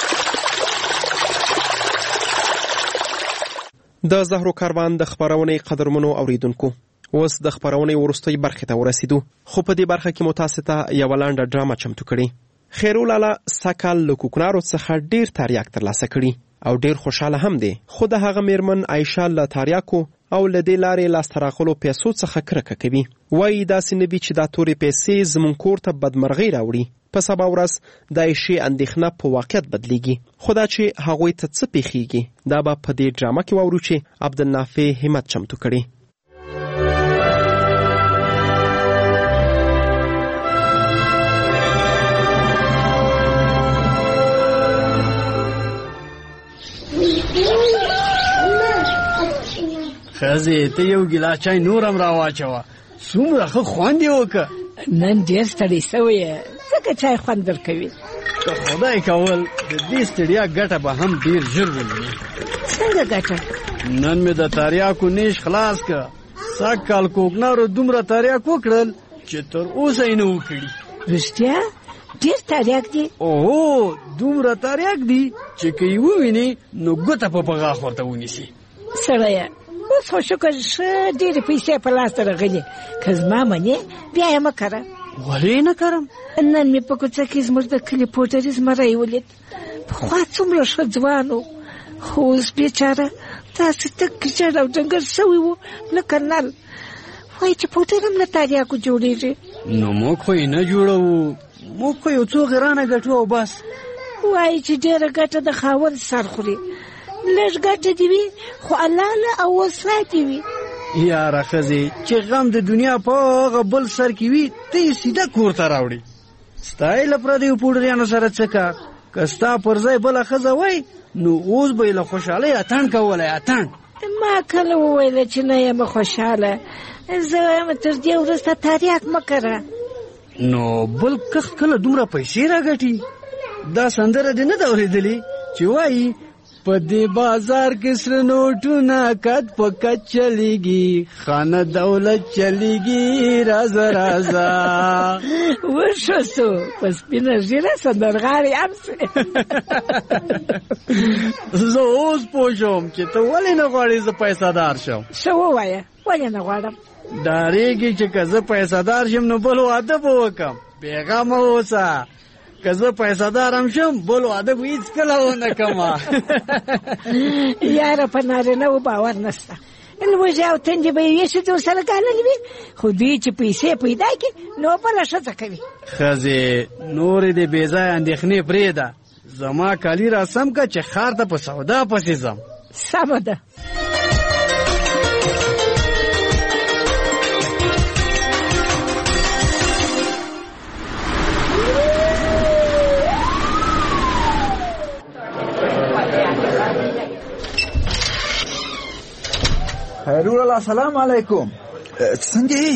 د زهرو کاروان د خبرونې قدرمنو اوریدونکو، اوس د خبرونې وروستۍ برخې ته ورسېدو، خو په دې برخه کې مو تاسو ته یوه لنډه ډرامه چمتو کړې. خیرو لالا سږکال له کوکنارو څخه ډېر تریاک ترلاسه کړي او ډیر خوشاله هم دی. خو د هغه میرمن عایشه له تاریاکو او له دې لارې لاسته راغلو پیسو څخه کرکه کوي. وایي داسې نه وي چې دا تورې پیسې زموږ کور ته بدمرغۍ راوړي. په سبا ورځ د عایشې اندېښنه په واقعیت بدلیږي. خو دا چې هغوی ته څه پیښیږي دا به په دې ډرامه کې واورو چې عبدالنافع همت چمتو کړي. خزې ته یو ګیلاس چای نور هم راواچوه. څومره ښه خوند یې وکړه. نن ډېر ستړی سوی یې ځکه چای خوند درکوي. که خدای کول د دې ستړیا ګټه به هم ډېر ژر ووینې. څنګه ګټه؟ نن مې د تریاکو نیش خلاص کړه. سږ کال کوکنارو دومره تریاک وکړل چې تر اوسه یې نه و کړي. رښتیا؟ ډېر تریاک دي؟ اوهو دومره تریاک دي چې که یې ووینې نو ګوته په غاښ ورته ونیسي. سړیه اوس خو شکر ښه ډېرې پیسې په لاس ته راغلي. که زما منې بیا یې مه کره. ولې نه کرم؟ نن مې په کوڅه کې زموږ د کلي پوډري زمری ولید. پخوا څومره ښه ځوان و خو اوس بیچاره داسې تک ژړ او ډنګر شوی و لکه نل. وایي چې پوډر هم له تریاکو جوړېږي. نو موږ خو یې نه جوړوو. موږ خو یو څو غرانه ګټو او بس. وایي چې ډېره ګټه د خاوند سر خوري. لږ ګټه دې وي خو حلاله او وساتې وي. یاره ښځې چې غم د دنیا په هغه بل سر کې وي ته یې سیده کور ته راوړي. ستا یې له پردیو پوډریانو سره څه کار؟ که ستا پر ځای بله ښځه وای نو اوس به یې له خوشحالۍ اتڼ کولی. اتڼ ما کله وویله چې نه یم خوشحاله. زه یم تر دې وروسته تریاک مه کره. نو بل کښ کله دومره پیسې راګټي؟ دا سندره دې نه ده اورېدلې چې وایي په دې بازار کې سره نوټونه کټ په کټ چلیږي، خانه دولت چلیږي، رازه رازه وشو سو په سپینه ږیره سندرغاړی هم سوې. زه اوس پوه شوم چې ته ولې نه غواړې زه پیسهدار شم. ښه ووایه ولې نه غواړم؟ ډارېږي چې که زه پیسهدار شم نو بل واده به وکړم. بېغمه اوسه، که زه پیسهدار هم شم بل واده به هېڅکله ونه کړمه. یاره په نارینهو باور نشته. لوږې او تندې به یې ویښې دې ورسره ګاللې وي، خو دوی چې پیسې پیدا کړي نو بله ښځه کوي. ښځې نورې دې بې ځایه اندېښنې پرېږده. زما کالي را سم کړه چې ښار ته په سودا پسې ځم. سمه ده. خیرالله سلام علیکم. څنګه یې؟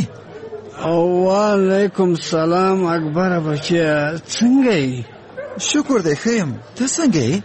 وعلیکم سلام اکبره بچیه، څنګه یې؟ شکر دی ښه یم، ته څنګه یې؟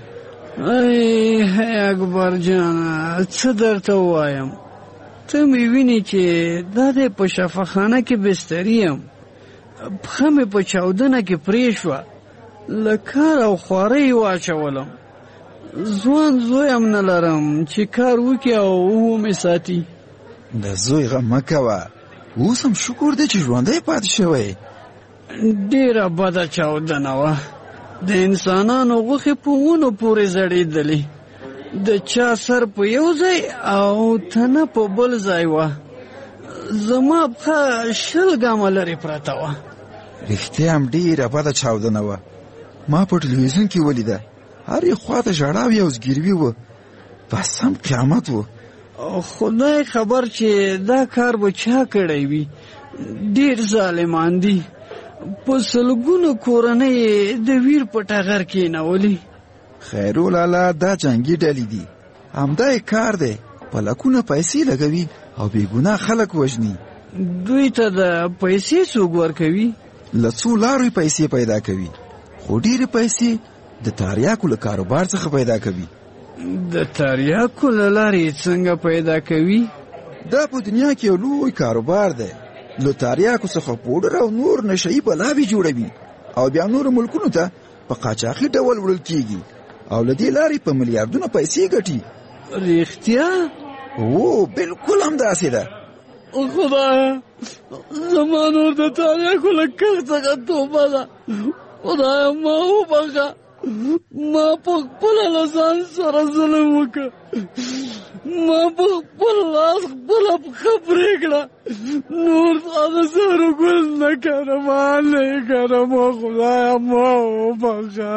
ای اکبر جانه څه درته ووایم، ته مې وینې چې دا دی په شفاخانه کې بستري یم، پښه مې په چاودنه کې پرې شوه، له کار او خوارۍ واچولم. ځوان زوی هم نه لرم چې کار وکړي او ومې ساتي. د زوی غم مه کوه، اوس هم شکر دی چې ژوندی پاتې شوی. ډېره بده چاودنه وه، د انسانانو غوښې په ونو پورې زړېدلې، د چا سر په یو ځای او تنه په بل ځای وه. زما پښه 20 ګامه لرې پرته وه. رښتیا هم ډېره بده چاودنه وه، ما په ټلویزیون کې ولیده، هرې خواته ژړاوې او زګیروي وه، بس هم قیامت و. خدای خبر چې دا کار به چا کړی وي. ډېر ظالمان دي، په سلګونو کورنۍ د ویر په ټغر کېنولي. خیرالله دا جنګي ډلې دي، همدا یې کار دی، په لکونه پیسې لګوي او بېګناه خلک وژني. دوی ته د پیسې څوک ورکوي؟ له څو لارو پیسې پیدا کوي، خو ډېرې پیسې د تریاکو له کاروبار څخه پیدا کوي. د تریاکو له لارې څنګه پیدا کوي؟ دا په دنیا کې یو لوی کاروبار دی. له تریاکو څخه پوډر او نور نشهیي بلاوې جوړوي او بیا نورو ملکونو ته په قاچاقي ډول وړل کیږي او له دې لارې په میلیارډونه پیسې ګټي. رښتیا؟ او بالکل همداسې ده. خدایه زما نور د تریاکو له کښت څخه توبه ده، خدایه ما وبخښه، ما په خپله له ځان سره ظلم وکړه، ما په خپل لاس خپله پښه پرې کړه، نور تا د زهرو ګل نه کړم، نه یې کړم، خدایه ما وبخښه.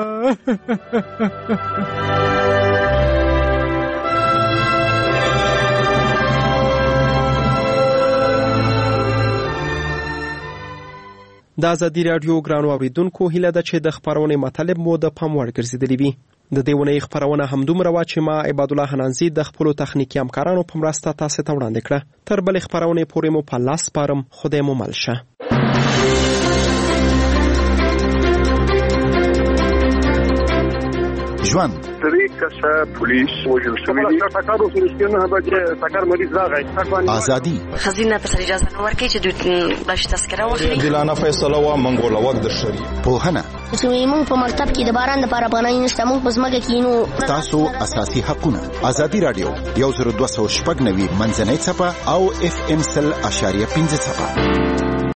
د ازادي راډیو ګرانو اوریدونکو هیله ده چې د خپرونې مطالب مو د پام وړ ګرځېدلي وي. د دې ونې خپرونه همدومره وه چې ما عبادالله حنانزي د خپلو تخنیکي همکارانو په مرسته تاسې ته وړاندې کړه. تر بلې خپرونې پورې مو په لاس سپارم. خدای مو مل شه. ژوند 3 کسه پولیس وژل شوي دي. ټکر وشو چې نه بجې ټکر مریض راغی. ازادي خزینه په سر اجازه نه ورکړي چې دوی باش تذکره واخلي. دلانه فیصله وا منګول وخت د شری پوهنه چې موږ په مکتب کې د باران لپاره افغانۍ نشته، موږ په ځمکه کې نو تاسو اساسي حقونه. ازادي راډیو 102.9 منځنۍ څپه او FM 100.5 څپه.